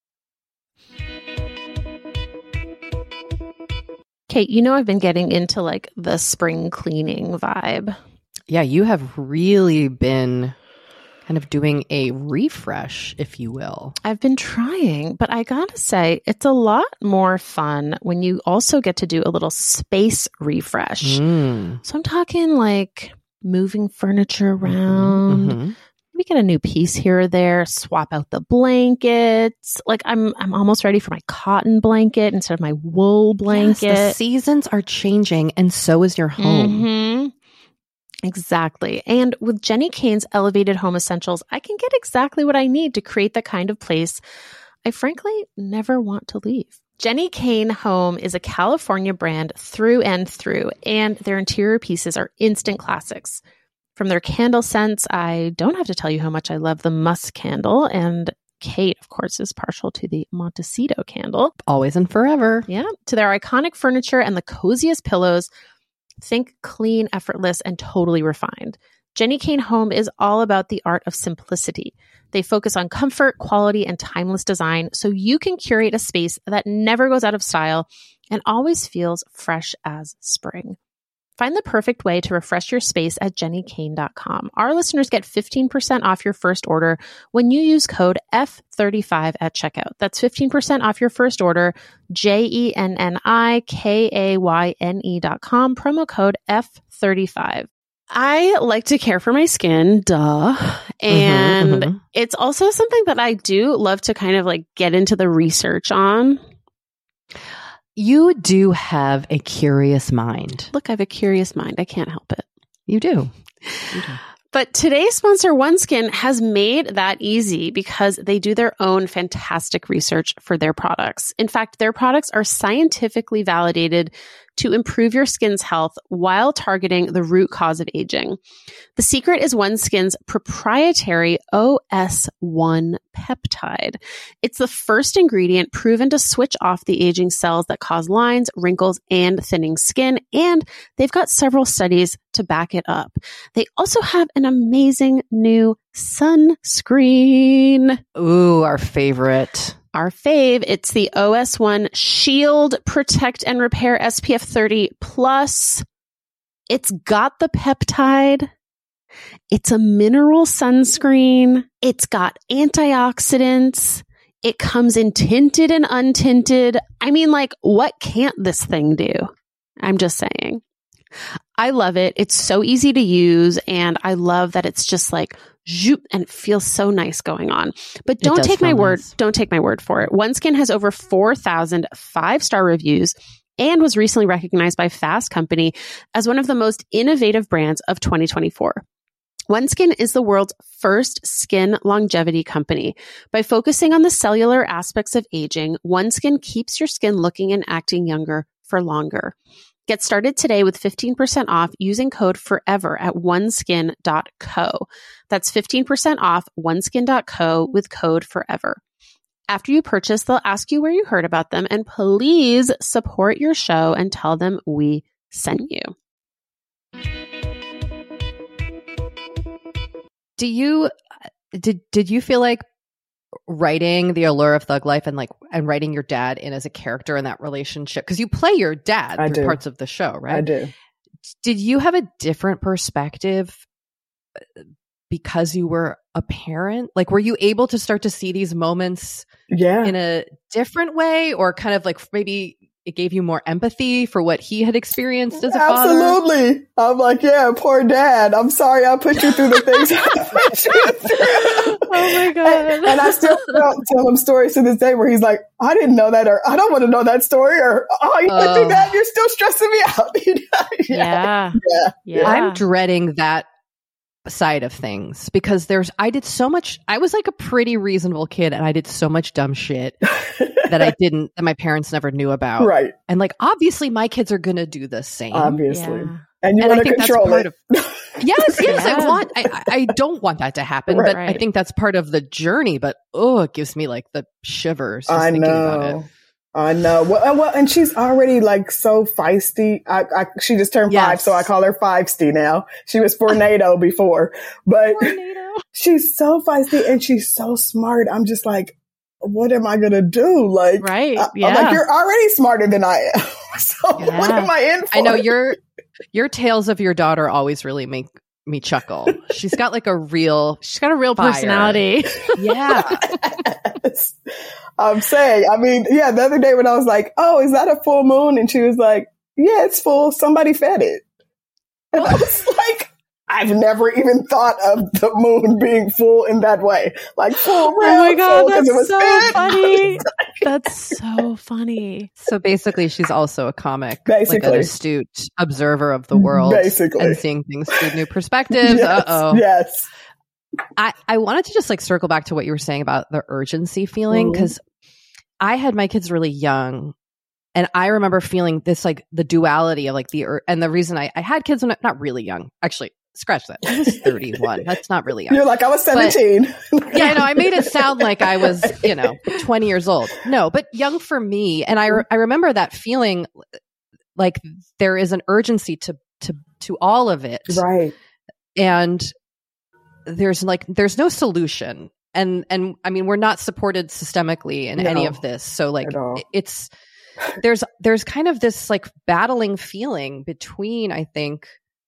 Kate, you know, I've been getting into like the spring cleaning vibe. Yeah, you have really been kind of doing a refresh, if you will. I've been trying, but I gotta say, it's a lot more fun when you also get to do a little space refresh. Mm. So I'm talking like moving furniture around. Mhm. We get a new piece here or there, swap out the blankets. Like I'm I'm almost ready for my cotton blanket instead of my wool blanket. Yes, the seasons are changing, and so is your home. Mhm. Exactly. And with Jenny Kane's Elevated Home Essentials, I can get exactly what I need to create the kind of place I frankly never want to leave. Jenny Kane Home is a California brand through and through, and their interior pieces are instant classics. From their candle scents, I don't have to tell you how much I love the musk candle, and Kate, of course, is partial to the Montecito candle. Always and forever. Yeah, to their iconic furniture and the coziest pillows. Think clean, effortless, and totally refined. Jenny Kane Home is all about the art of simplicity. They focus on comfort, quality, and timeless design so you can curate a space that never goes out of style and always feels fresh as spring. Find the perfect way to refresh your space at jenny kane dot com. Our listeners get fifteen percent off your first order when you use code F thirty-five at checkout. That's fifteen percent off your first order, J E N N I K A Y N E dot com, promo code F thirty-five. I like to care for my skin, duh. And Mhm, mhm. it's also something that I do love to kind of like get into the research on. You do have a curious mind. Look, I have a curious mind. I can't help it. You do. You do. But today's sponsor, OneSkin, has made that easy because they do their own fantastic research for their products. In fact, their products are scientifically validated to improve your skin's health while targeting the root cause of aging. The secret is OneSkin's proprietary O S one peptide. It's the first ingredient proven to switch off the aging cells that cause lines, wrinkles, and thinning skin, and they've got several studies to back it up. They also have an amazing new sunscreen. Ooh, our favorite. Our fave, it's the O S one Shield Protect and Repair S P F thirty plus. It's got the peptide. It's a mineral sunscreen. It's got antioxidants. It comes in tinted and untinted. I mean, like, what can't this thing do? I'm just saying. I love it. It's so easy to use, and I love that it's just like zoop, and it feels so nice going on. But don't does take my feel word. nice. Don't take my word for it. OneSkin has over four thousand five-star reviews and was recently recognized by Fast Company as one of the most innovative brands of twenty twenty-four. OneSkin is the world's first skin longevity company. By focusing on the cellular aspects of aging, OneSkin keeps your skin looking and acting younger for longer. Get started today with fifteen percent off using code FOREVER at oneskin dot co. That's fifteen percent off oneskin dot co with code FOREVER. After you purchase, they'll ask you where you heard about them, and please support your show and tell them we sent you. Do you did did you feel like writing The Allure of Thug Life and like and writing your dad in as a character in that relationship, because you play your dad I through do. parts of the show, right? I do. Did you have a different perspective because you were a parent? Like, were you able to start to see these moments Yeah. in a different way, or kind of like maybe it gave you more empathy for what he had experienced as a father? Absolutely. I'm like, yeah, poor dad. I'm sorry I put you through the things I put you through. Oh my God. And, and I still tell, tell him stories to this day where he's like, I didn't know that, or I don't want to know that story, or oh, you went Oh. through that, you're still stressing me out. You know? Yeah. Yeah. Yeah. I'm dreading that side of things because there's I did so much. I was like a pretty reasonable kid, and I did so much dumb shit that I didn't that my parents never knew about. Right. And like obviously my kids are gonna do the same. Obviously. Yeah. And you And I want to think that's control part it. of- Yes, yes, Yeah. I want. I, I I don't want that to happen, Right. but I Right. think that's part of the journey. But oh, it gives me like the shivers just I thinking about it. know. I know. Well, and- well, and she's already like so feisty. I, I she just turned Yes. five, so I call her Fivesty now. She was Fornado before, but she's so feisty and she's so smart. I'm just like, what am I gonna do? Like, Right. I, Yeah. I'm like, you're already smarter than I am. So what Yeah. am I in for? I know your your tales of your daughter always really make me chuckle. She's got like a real, She's got a real Fire. personality. yeah. Yes. I'm saying, I mean, yeah, the other day when I was like, oh, is that a full moon? And she was like, yeah, it's full. Somebody fed it. And I was like, I've never even thought of the moon being full in that way. Like full, Oh my round, God, full, 'cause that's it was so fed. funny. That's so funny. So basically, she's also a comic, Basically. like an astute observer of the world, Basically. and seeing things through new perspectives. Yes, Uh oh. yes. I, I wanted to just like circle back to what you were saying about the urgency feeling, Mhm. because I had my kids really young, and I remember feeling this like the duality of like the ur- and the reason I, I had kids when I, not really young, actually. Scratch that. I was thirty-one. That's not really young. You're like, I was seventeen. Yeah, I know. I made it sound like I was, you know, twenty years old. No, but young for me. And I, re- I remember that feeling like there is an urgency to, to, to all of it. Right. And there's like, there's no solution. And, and I mean, we're not supported systemically in No, any of this. So like at all. it- it's, there's, there's kind of this like battling feeling between, I think,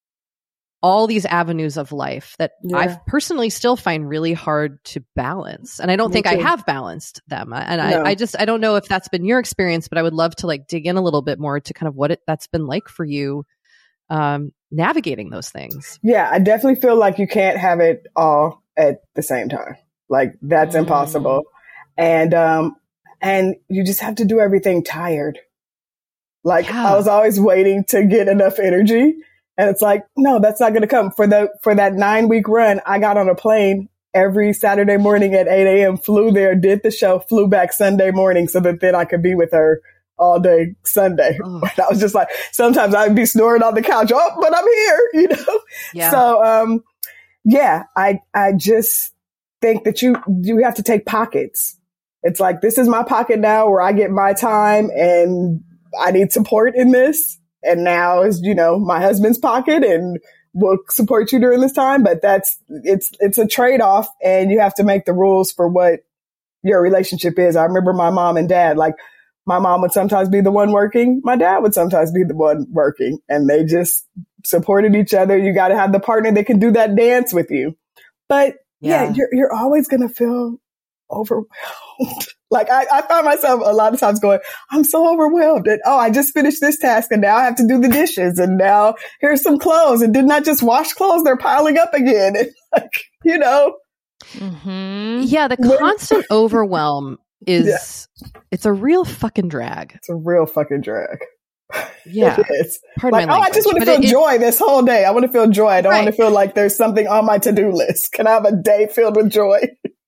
all these avenues of life that Yeah. I personally still find really hard to balance. And I don't Me think I too. have balanced them. And No. I, I just, I don't know if that's been your experience, but I would love to like dig in a little bit more to kind of what it, that's been like for you, um, navigating those things. Yeah, I definitely feel like you can't have it all at the same time. Like that's Mm. impossible. And, um, and you just have to do everything tired. Like Yeah. I was always waiting to get enough energy. And it's like, no, that's not going to come for the, for that nine week run. I got on a plane every Saturday morning at eight a.m., flew there, did the show, flew back Sunday morning so that then I could be with her all day Sunday. Oh. And I was just like, sometimes I'd be snoring on the couch. Oh, but I'm here, you know? Yeah. So, um, yeah, I, I just think that you, you have to take pockets. It's like, this is my pocket now where I get my time and I need support in this. And now is, you know, my husband's pocket and we'll support you during this time. But that's, it's, it's a trade off and you have to make the rules for what your relationship is. I remember my mom and dad, like my mom would sometimes be the one working. My dad would sometimes be the one working and they just supported each other. You got to have the partner that can do that dance with you. But yeah, Yeah. you're, you're always going to feel overwhelmed. Like I, I found myself a lot of times going, I'm so overwhelmed. And oh, I just finished this task and now I have to do the dishes. And now here's some clothes. And didn't I just wash clothes? They're piling up again. And like, you know, Mm-hmm. Yeah. The When- constant overwhelm is, it's a real fucking drag. it's a real fucking drag. Yeah. It is. Pardon Like, my oh, I language, just want to but feel it- it- joy this whole day. I want to feel joy. I don't want to Right. feel like there's something on my to-do list. Can I have a day filled with joy?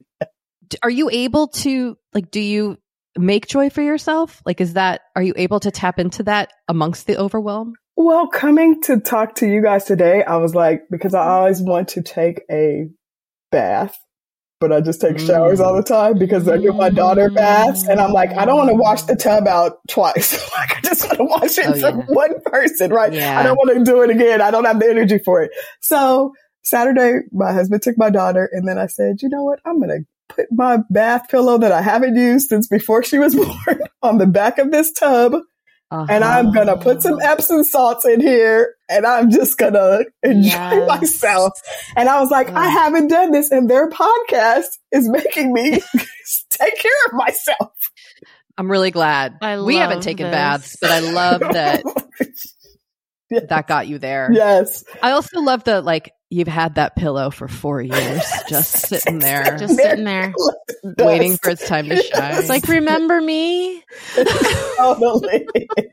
Are you able to like, do you make joy for yourself? Like, is that, are you able to tap into that amongst the overwhelm? Well, coming to talk to you guys today, I was like, because I always want to take a bath, but I just take showers all the time because I give my daughter baths, and I'm like, I don't want to wash the tub out twice. Like, I just want to wash it Oh, for yeah. one person, right? Yeah. I don't want to do it again. I don't have the energy for it. So Saturday, my husband took my daughter, and then I said, you know what? I'm going to put my bath pillow that I haven't used since before she was born on the back of this tub. Uh-huh. And I'm going to put some Epsom salts in here, and I'm just going to enjoy Yes. myself. And I was like, I haven't done this, and their podcast is making me take care of myself. I'm really glad. I we haven't love taken this. baths, but I love that that got you there. Yes. I also love that, like, you've had that pillow for four years, just sitting there, Just sitting there. waiting for its time to shine. It's like, remember me? Totally.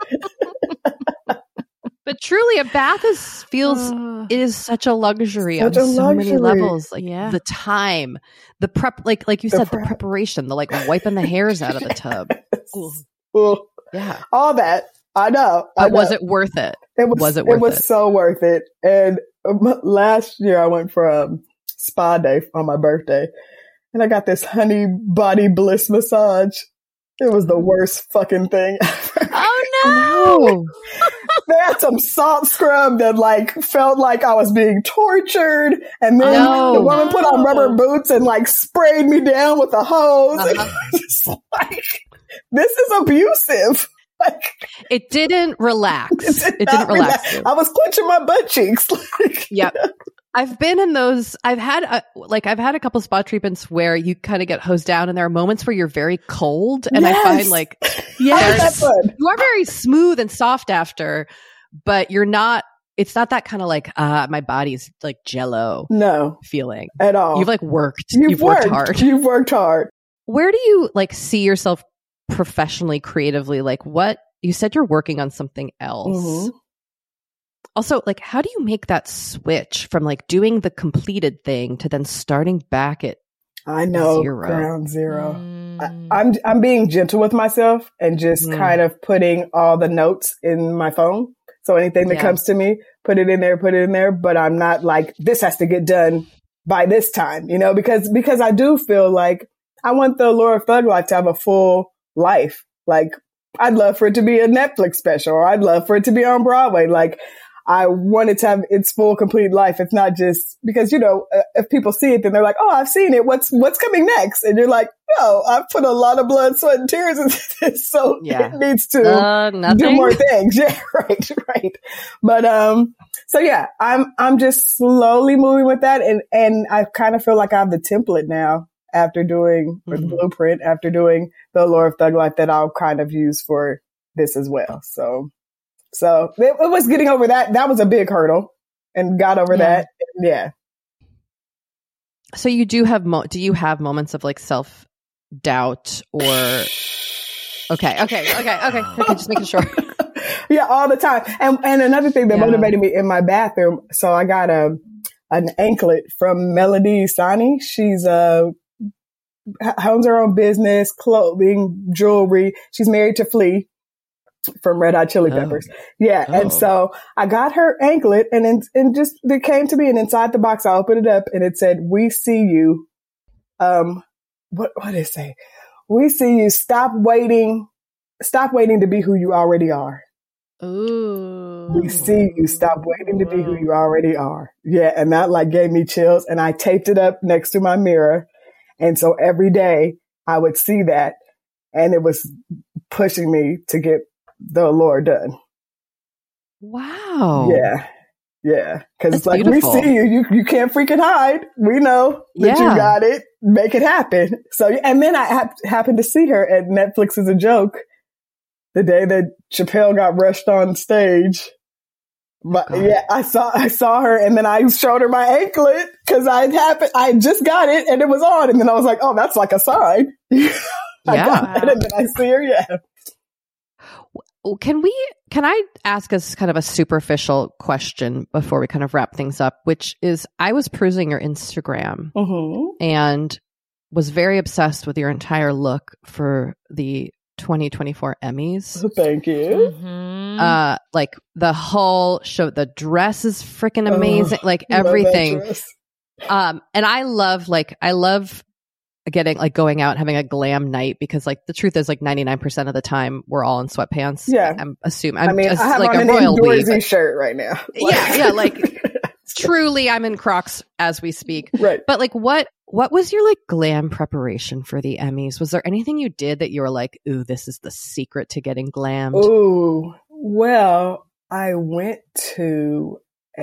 But truly, a bath is feels Uh, it is such a luxury Such on a so many luxury. levels. Like Yeah. the time, the prep, like like you The said, prep. the preparation, the like wiping the hairs out of the tub. Ooh. Well, Yeah, all that. I know. I but was know. it worth it? It was, was it worth was it? so worth it. And um, last year I went for a spa day on my birthday, and I got this honey body bliss massage. It was the worst fucking thing ever. Oh No, They had some salt scrub that like felt like I was being tortured, and then No. the woman put on No. rubber boots and like sprayed me down with a hose. Uh-huh. It was just like, this is abusive. Like, it didn't relax. it, did It not didn't relax relax. you. I was clenching my butt cheeks. Like, Yep. I've been in those. I've had a, like I've had a couple spa treatments where you kind of get hosed down, and there are moments where you're very cold, and I Yes. find like yes, that's good. you are very smooth and soft after, but you're not. It's not that kind of like uh my body's like jello No, feeling. at all. You've like worked. You've, You've, worked, worked hard. You've worked hard. Where do you like see yourself professionally, creatively? Like what you said, you're working on something else. Mhm. Also, like, how do you make that switch from like doing the completed thing to then starting back at I know, Zero. ground zero. Mm. I, I'm I'm being gentle with myself and just Mm. kind of putting all the notes in my phone. So anything that Yeah. comes to me, put it in there, put it in there. But I'm not like, this has to get done by this time, you know, because because I do feel like I want the Allure of Thug Life to have a full life. Like, I'd love for it to be a Netflix special, or I'd love for it to be on Broadway. Like, I want it to have its full, complete life. It's not just because, you know, uh, if people see it, then they're like, oh, I've seen it. What's, what's coming next? And you're like, no, I've put a lot of blood, sweat, and tears into this. So Yeah. it needs to uh, nothing? do more things. Yeah, right, right. But, um, so yeah, I'm, I'm just slowly moving with that. And, and I kind of feel like I have the template now after doing or the Mhm. blueprint, after doing the Allure of Thug Life that I'll kind of use for this as well. So, so it, it was getting over that. That was a big hurdle, and got over Yeah. that. Yeah. So you do have mo- do you have moments of like self doubt or okay okay okay okay okay just making sure. Yeah, all the time. And and another thing that Yeah. motivated me in my bathroom. So I got a an anklet from Melody Sani. She's uh h- owns her own business, clothing, jewelry. She's married to Flea from Red Hot Chili Oh. Peppers. Yeah. Oh. And so I got her anklet, and then, and just, it came to me, and inside the box, I opened it up, and it said, "We see you." Um, what, what did it say? "We see you. Stop waiting. Stop waiting to be who you already are. Ooh. We see you. Stop waiting to be who you already are." Yeah. And that like gave me chills, and I taped it up next to my mirror. And so every day I would see that, and it was pushing me to get the Allure done. Wow. Yeah. Yeah. Cause it's That's like, beautiful. we see you. You, you can't freaking hide. We know that Yeah. you got it. Make it happen. So, and then I hap- happened to see her at Netflix as a joke the day that Chappelle got rushed on stage. But God. yeah, I saw, I saw her, and then I showed her my anklet cause I had happened, I just got it and it was on. And then I was like, oh, that's like a sign. I Yeah. got it. And then I see her. Yeah. Can we, can I ask us kind of a superficial question before we kind of wrap things up, which is I was perusing your Instagram Mm-hmm. and was very obsessed with your entire look for the twenty twenty-four Emmys. Thank you. Mhm. Uh, like the whole show, the dress is freaking Oh, amazing. Like love that everything. dress. Um, and I love like I love getting like going out and having a glam night because like the truth is like ninety-nine percent of the time we're all in sweatpants. Yeah. I'm assuming I'm I mean, just I have like on a an royal we, Indoorsy shirt right now. yeah, yeah, like truly I'm in Crocs as we speak. Right. But like what what was your like glam preparation for the Emmys? Was there anything you did that you were like, ooh, this is the secret to getting glammed? Ooh, well, I went to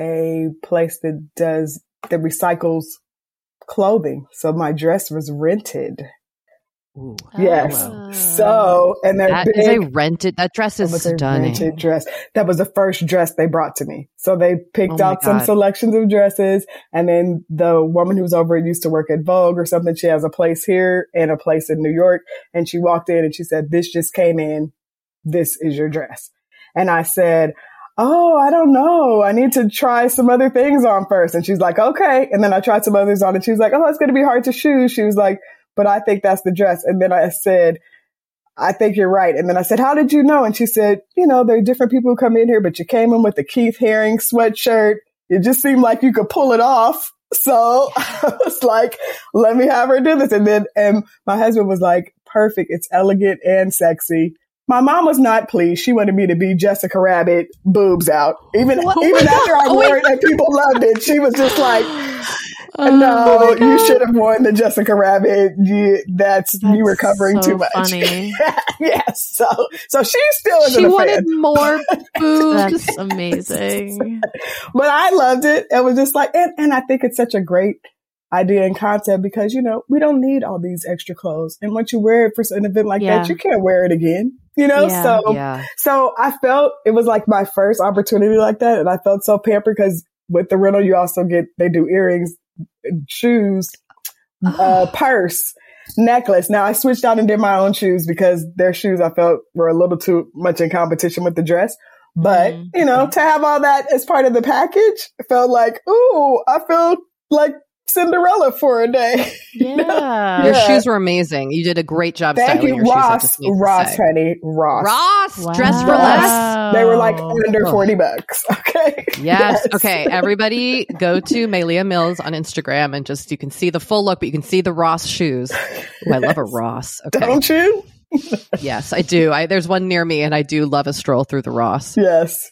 a place that does that recycles clothing, so my dress was rented. Ooh. Yes. Oh. So, and they're That big. is a rented that dress That is was a stunning. rented dress. That was the first dress they brought to me. So they picked Oh my out some God. selections of dresses. And then the woman who's over it used to work at Vogue or something. She has a place here and a place in New York. And she walked in and she said, this just came in. This is your dress. And I said, oh, I don't know. I need to try some other things on first. And she's like, okay. And then I tried some others on and she was like, oh, it's going to be hard to choose. She was like, but I think that's the dress. And then I said, I think you're right. And then I said, how did you know? And she said, you know, there are different people who come in here, but you came in with the Keith Haring sweatshirt. It just seemed like you could pull it off. So I was like, let me have her do this. And then, and my husband was like, perfect. It's elegant and sexy. My mom was not pleased. She wanted me to be Jessica Rabbit, boobs out. Even, What? even after I Oh, wore wait. it and people loved it, she was just like, Oh no, my you God. should have worn the Jessica Rabbit. You, that's, you were That's covering so too much. funny. Yes. So, so she still isn't She a wanted fan, more boobs. That's amazing. but I loved it. It was just like, and, and I think it's such a great idea and concept because, you know, we don't need all these extra clothes. And once you wear it for an event like Yeah. that, you can't wear it again, you know? Yeah. So, Yeah. so I felt it was like my first opportunity like that. And I felt so pampered because with the rental, you also get, they do earrings, shoes, uh, purse, necklace. Now I switched out and did my own shoes because their shoes I felt were a little too much in competition with the dress. But, Mhm. you know, to have all that as part of the package, it felt like, ooh, I felt like Cinderella for a day. Yeah. Your Yeah. shoes were amazing. You did a great job Thank styling you, your shoes. I Ross. just need to Ross, say. honey, Ross. Ross, Wow. dress for Ross. less. They were like under Oh. forty bucks. Okay. Yes. Okay. Everybody go to Malia Mills on Instagram and just, you can see the full look, but you can see the Ross shoes. Ooh, I love a Ross. Okay. Don't you? Yes, I do. I, there's one near me and I do love a stroll through the Ross. Yes.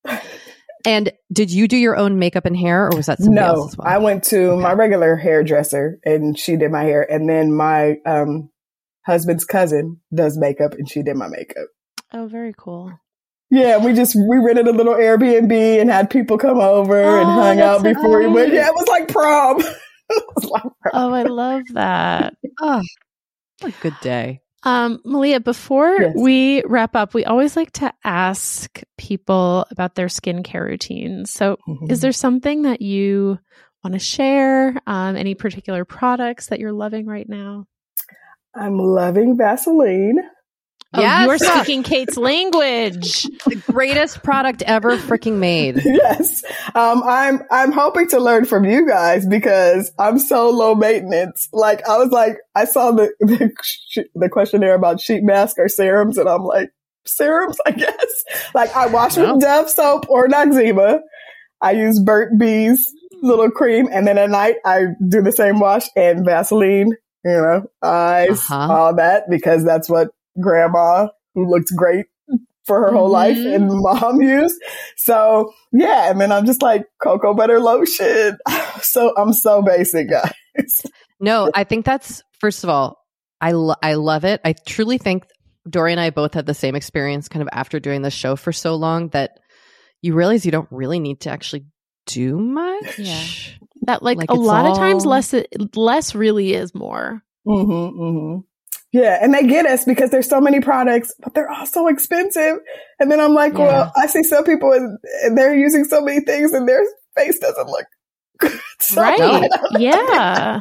And did you do your own makeup and hair or was that somebody No, else as well? I went to Okay. my regular hairdresser and she did my hair. And then my um, husband's cousin does makeup and she did my makeup. Oh, very cool. Yeah, we just, we rented a little Airbnb and had people come over and Oh, hung that's out so before we went. nice. Yeah, it was like prom. It was like prom. Oh, I love that. Oh, what a good day. Um, Malia, before Yes. we wrap up, we always like to ask people about their skincare routines. So Mhm. is there something that you want to share? Um, any particular products that you're loving right now? I'm loving Vaseline. Oh, Yes. you are speaking Kate's language. The greatest product ever freaking made. Yes. Um, I'm, I'm hoping to learn from you guys because I'm so low maintenance. Like I was like, I saw the, the, the questionnaire about sheet mask or serums and I'm like, serums, I guess. Like I wash No. with Dove soap or Noxzema. I use Burt's Bees little cream. And then at night I do the same wash and Vaseline, you know, eyes, Uh-huh. all that because that's what grandma who looked great for her whole life Mhm. and mom used. So yeah, and then I'm just like cocoa butter lotion. So I'm so basic, guys. No, I think that's, first of all, I, lo- I love it. I truly think Dory and I both had the same experience kind of after doing the show for so long that you realize you don't really need to actually do much. Yeah. That like, Like, a it's lot of times all- less less really is more. Mm-hmm, mm-hmm. Yeah, and they get us because there's so many products, but they're all so expensive. And then I'm like, Yeah. well, I see some people and, and they're using so many things and their face doesn't look good. So Right. I don't- Yeah.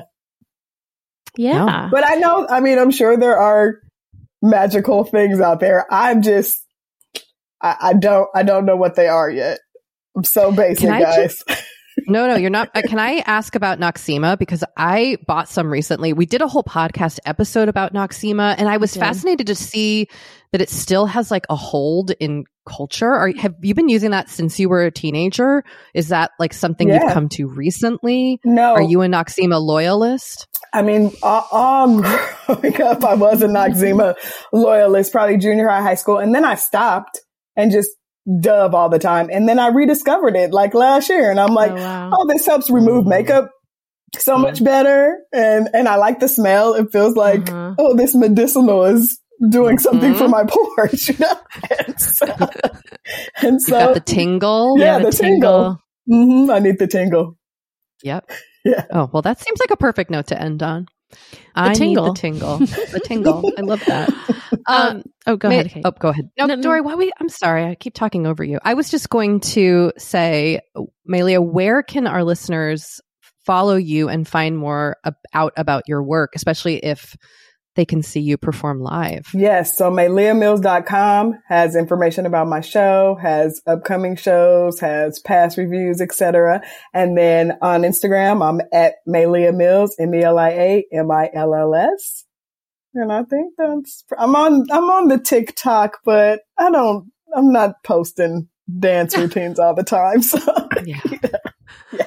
Yeah. But I know, I mean, I'm sure there are magical things out there. I'm just, I, I don't, I don't know what they are yet. I'm so basic, Can I guys. No, no, you're not. Uh, can I ask about Noxzema? Because I bought some recently. We did a whole podcast episode about Noxzema, and I was Yeah. fascinated to see that it still has like a hold in culture. Are, have you been using that since you were a teenager? Is that like something Yeah. you've come to recently? No. Are you a Noxzema loyalist? I mean, uh, um, growing up, I was a Noxzema loyalist, probably junior high, high school. And then I stopped and just Dove all the time. And then I rediscovered it like last year. And I'm like, Oh, oh, wow. this helps remove makeup so much better. And, and I like the smell. It feels like, Uh-huh. oh, this medicinal is doing something Mhm. for my pores, you know? And so, and You've so got the tingle. yeah, the tingle. hmm I need the tingle. Yep. Yeah. Oh, well, that seems like a perfect note to end on. I tingle. need the tingle. The tingle. I love that. Um, Oh, go May- ahead, Kate. Oh, go ahead. No, No, no. Dory, why we, I'm sorry. I keep talking over you. I was just going to say, Malia, where can our listeners follow you and find more ab- out about your work, especially if they can see you perform live? Yes. So malia mills dot com has information about my show, has upcoming shows, has past reviews, et cetera. And then on Instagram, I'm at Malia Mills, M E L I A M I L L S. And I think that's, I'm on, I'm on the TikTok, but I don't, I'm not posting dance routines all the time. So Yeah. Yeah.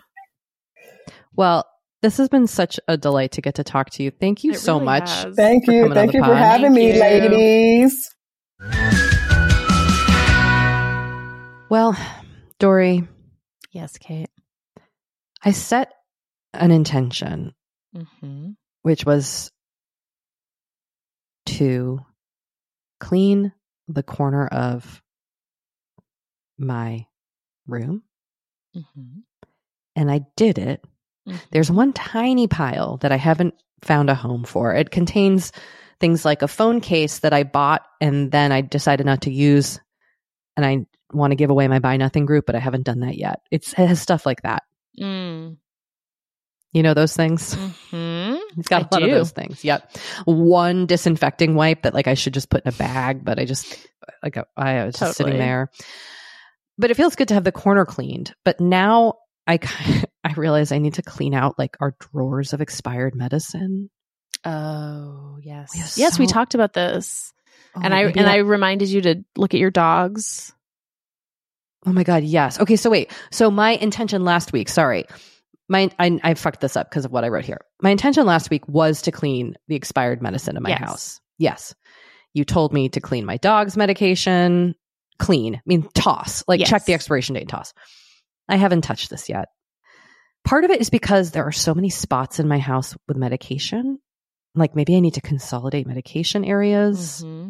Well, this has been such a delight to get to talk to you. Thank you It so really much. has. thank For you. coming on Thank the you for pod. having Thank me, you. ladies. Well, Dory, Yes, Kate. I set an intention, Mm-hmm. which was to clean the corner of my room. Mm-hmm. And I did it. Mm-hmm. There's one tiny pile that I haven't found a home for. It contains things like a phone case that I bought and then I decided not to use. And I want to give away my Buy Nothing group, but I haven't done that yet. It's, it has stuff like that. Mm. You know those things? Mm-hmm. It's got I a lot do. of those things. Yep. One disinfecting wipe that like I should just put in a bag, but I just like I was just sitting Totally. there. But it feels good to have the corner cleaned. But now I kind I realize I need to clean out like our drawers of expired medicine. Oh, yes. We have yes, we so- talked about this. Oh, and I maybe and I'll- I reminded you to look at your dogs. Oh my God, yes. Okay, so wait. So my intention last week, sorry. My I, I fucked this up because of what I wrote here. My intention last week was to clean the expired medicine in my Yes. house. Yes. You told me to clean my dog's medication. Clean. I mean, toss. Like Yes. check the expiration date and toss. I haven't touched this yet. Part of it is because there are so many spots in my house with medication. Like maybe I need to consolidate medication areas. Mm-hmm.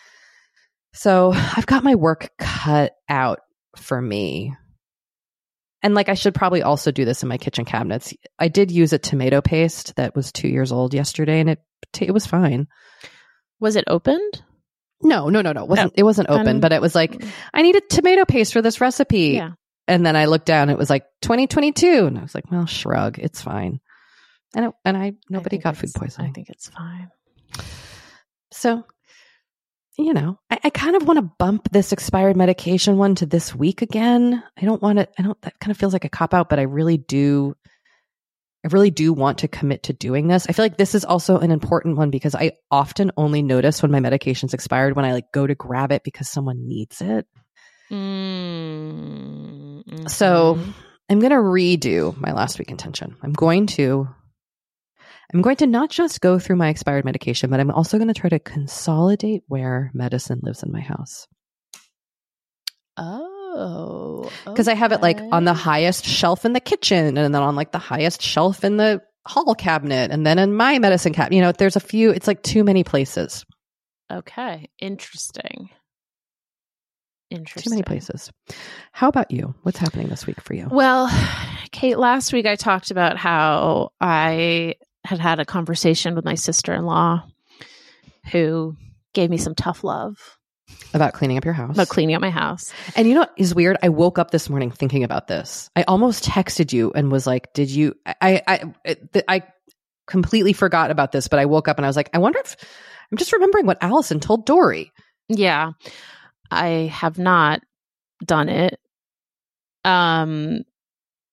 So I've got my work cut out for me. And like I should probably also do this in my kitchen cabinets. I did use a tomato paste that was two years old yesterday and it it was fine. Was it opened? No, no, no, no. It wasn't, it wasn't open, then- but it was like, I need a tomato paste for this recipe. Yeah. And then I looked down, it was like twenty twenty-two. And I was like, well, shrug, it's fine. And, it, and I, nobody I think got food it's- poisoning. I think it's fine. So, you know, I, I kind of want to bump this expired medication one to this week again. I don't want to, I don't, that kind of feels like a cop out, but I really do, I really do want to commit to doing this. I feel like this is also an important one because I often only notice when my medication's expired when I like go to grab it because someone needs it. Mm-hmm. So I'm going to redo my last week intention. I'm going to I'm going to not just go through my expired medication, but I'm also going to try to consolidate where medicine lives in my house. Oh, Because I have it like on the okay. highest shelf in the kitchen and then on like the highest shelf in the hall cabinet and then in my medicine cabinet. You know, there's a few, it's like too many places. Okay, interesting. Too Interesting. many places. How about you? What's happening this week for you? Well, Kate, last week I talked about how I had had a conversation with my sister-in-law who gave me some tough love About cleaning up your house. about cleaning up my house. And you know what is weird? I woke up this morning thinking about this. I almost texted you and was like, did you, I, I, I, I completely forgot about this, but I woke up and I was like, I wonder if, I'm just remembering what Allison told Dory. Yeah, I have not done it. Um,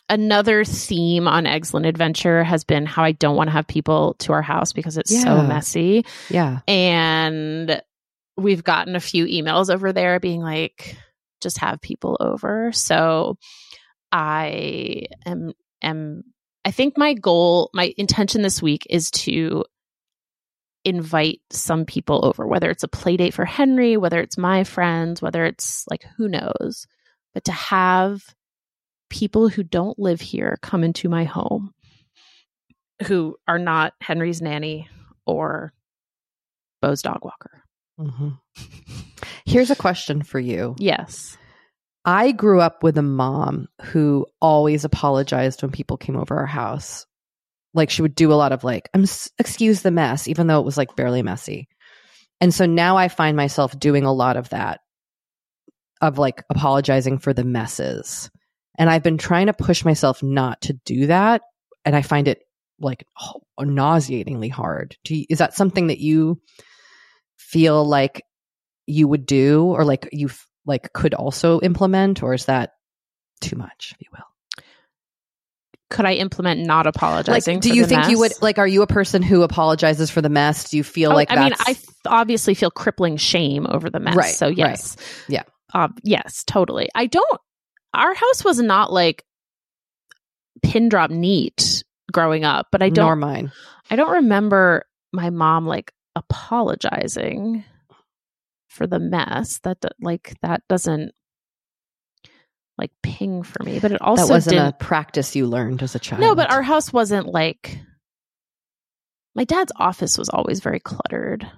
another theme on Excellent Adventure has been how I don't want to have people to our house because it's Yeah. so messy. Yeah. And we've gotten a few emails over there being like, just have people over. So I am, am, I think my goal, my intention this week is to invite some people over, whether it's a play date for Henry, whether it's my friends, whether it's like, who knows, but to have people who don't live here come into my home who are not Henry's nanny or Bo's dog walker. Mm-hmm. Here's a question for you. Yes. I grew up with a mom who always apologized when people came over our house. Like she would do a lot of like, I'm s- excuse the mess, even though it was like barely messy. And so now I find myself doing a lot of that, of like apologizing for the messes. And I've been trying to push myself not to do that. And I find it like oh, nauseatingly hard. Do you, is that something that you feel like you would do or like you f- like could also implement, or is that too much, if you will? Could I implement not apologizing? Like, do for you the think mess? you would like, are you a person who apologizes for the mess? Do you feel Oh, like I that's... mean, I th- obviously feel crippling shame over the mess. Right, So yes. right. Yeah. Um, yes, totally. I don't, our house was not like pin drop neat growing up, but I don't, Nor mine. I don't remember my mom like apologizing for the mess. That do- like, that doesn't like ping for me, but it also That wasn't didn't, a practice you learned as a child. no, but our house wasn't like, my dad's office was always very cluttered,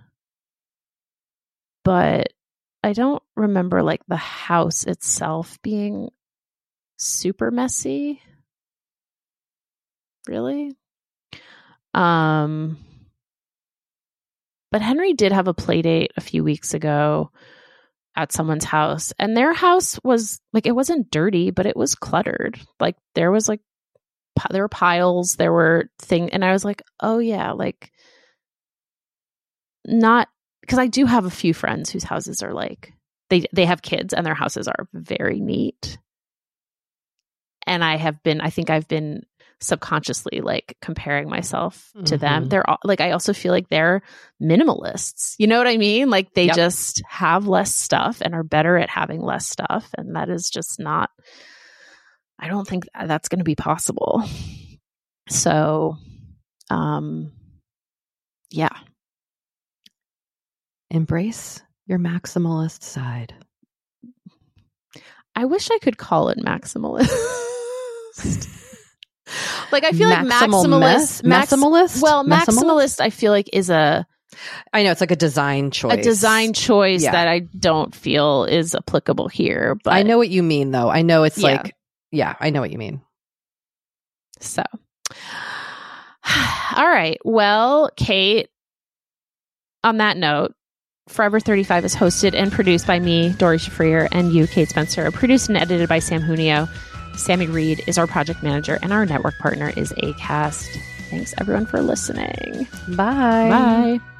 but I don't remember like the house itself being super messy. Really? Um, but Henry did have a play date a few weeks ago at someone's house, and their house was like, it wasn't dirty, but it was cluttered. Like there was like, pi- there were piles, there were things, and I was like, oh yeah, like not, because I do have a few friends whose houses are like, they they have kids and their houses are very neat. And I have been, I think I've been subconsciously like comparing myself to them. Mhm. They're all, like, I also feel like they're minimalists. You know what I mean? Like they Yep. just have less stuff and are better at having less stuff. And that is just not, I don't think that's going to be possible. So, um, yeah. Embrace your maximalist side. I wish I could call it maximalist. Like I feel like Maximal maximalist, mess? max- Maximalist? Well, Maximal? maximalist, I feel like is a I know it's like a design choice. a design choice Yeah. that I don't feel is applicable here. But I know what you mean, though. I know it's Yeah. like, yeah, I know what you mean. so. All right. Well, Kate, on that note, Forever thirty-five is hosted and produced by me, Dory Shafrir, and you, Kate Spencer. Produced and edited by Sam Junio. Sammy Reed is our project manager, and our network partner is Acast. Thanks, everyone, for listening. Bye. Bye.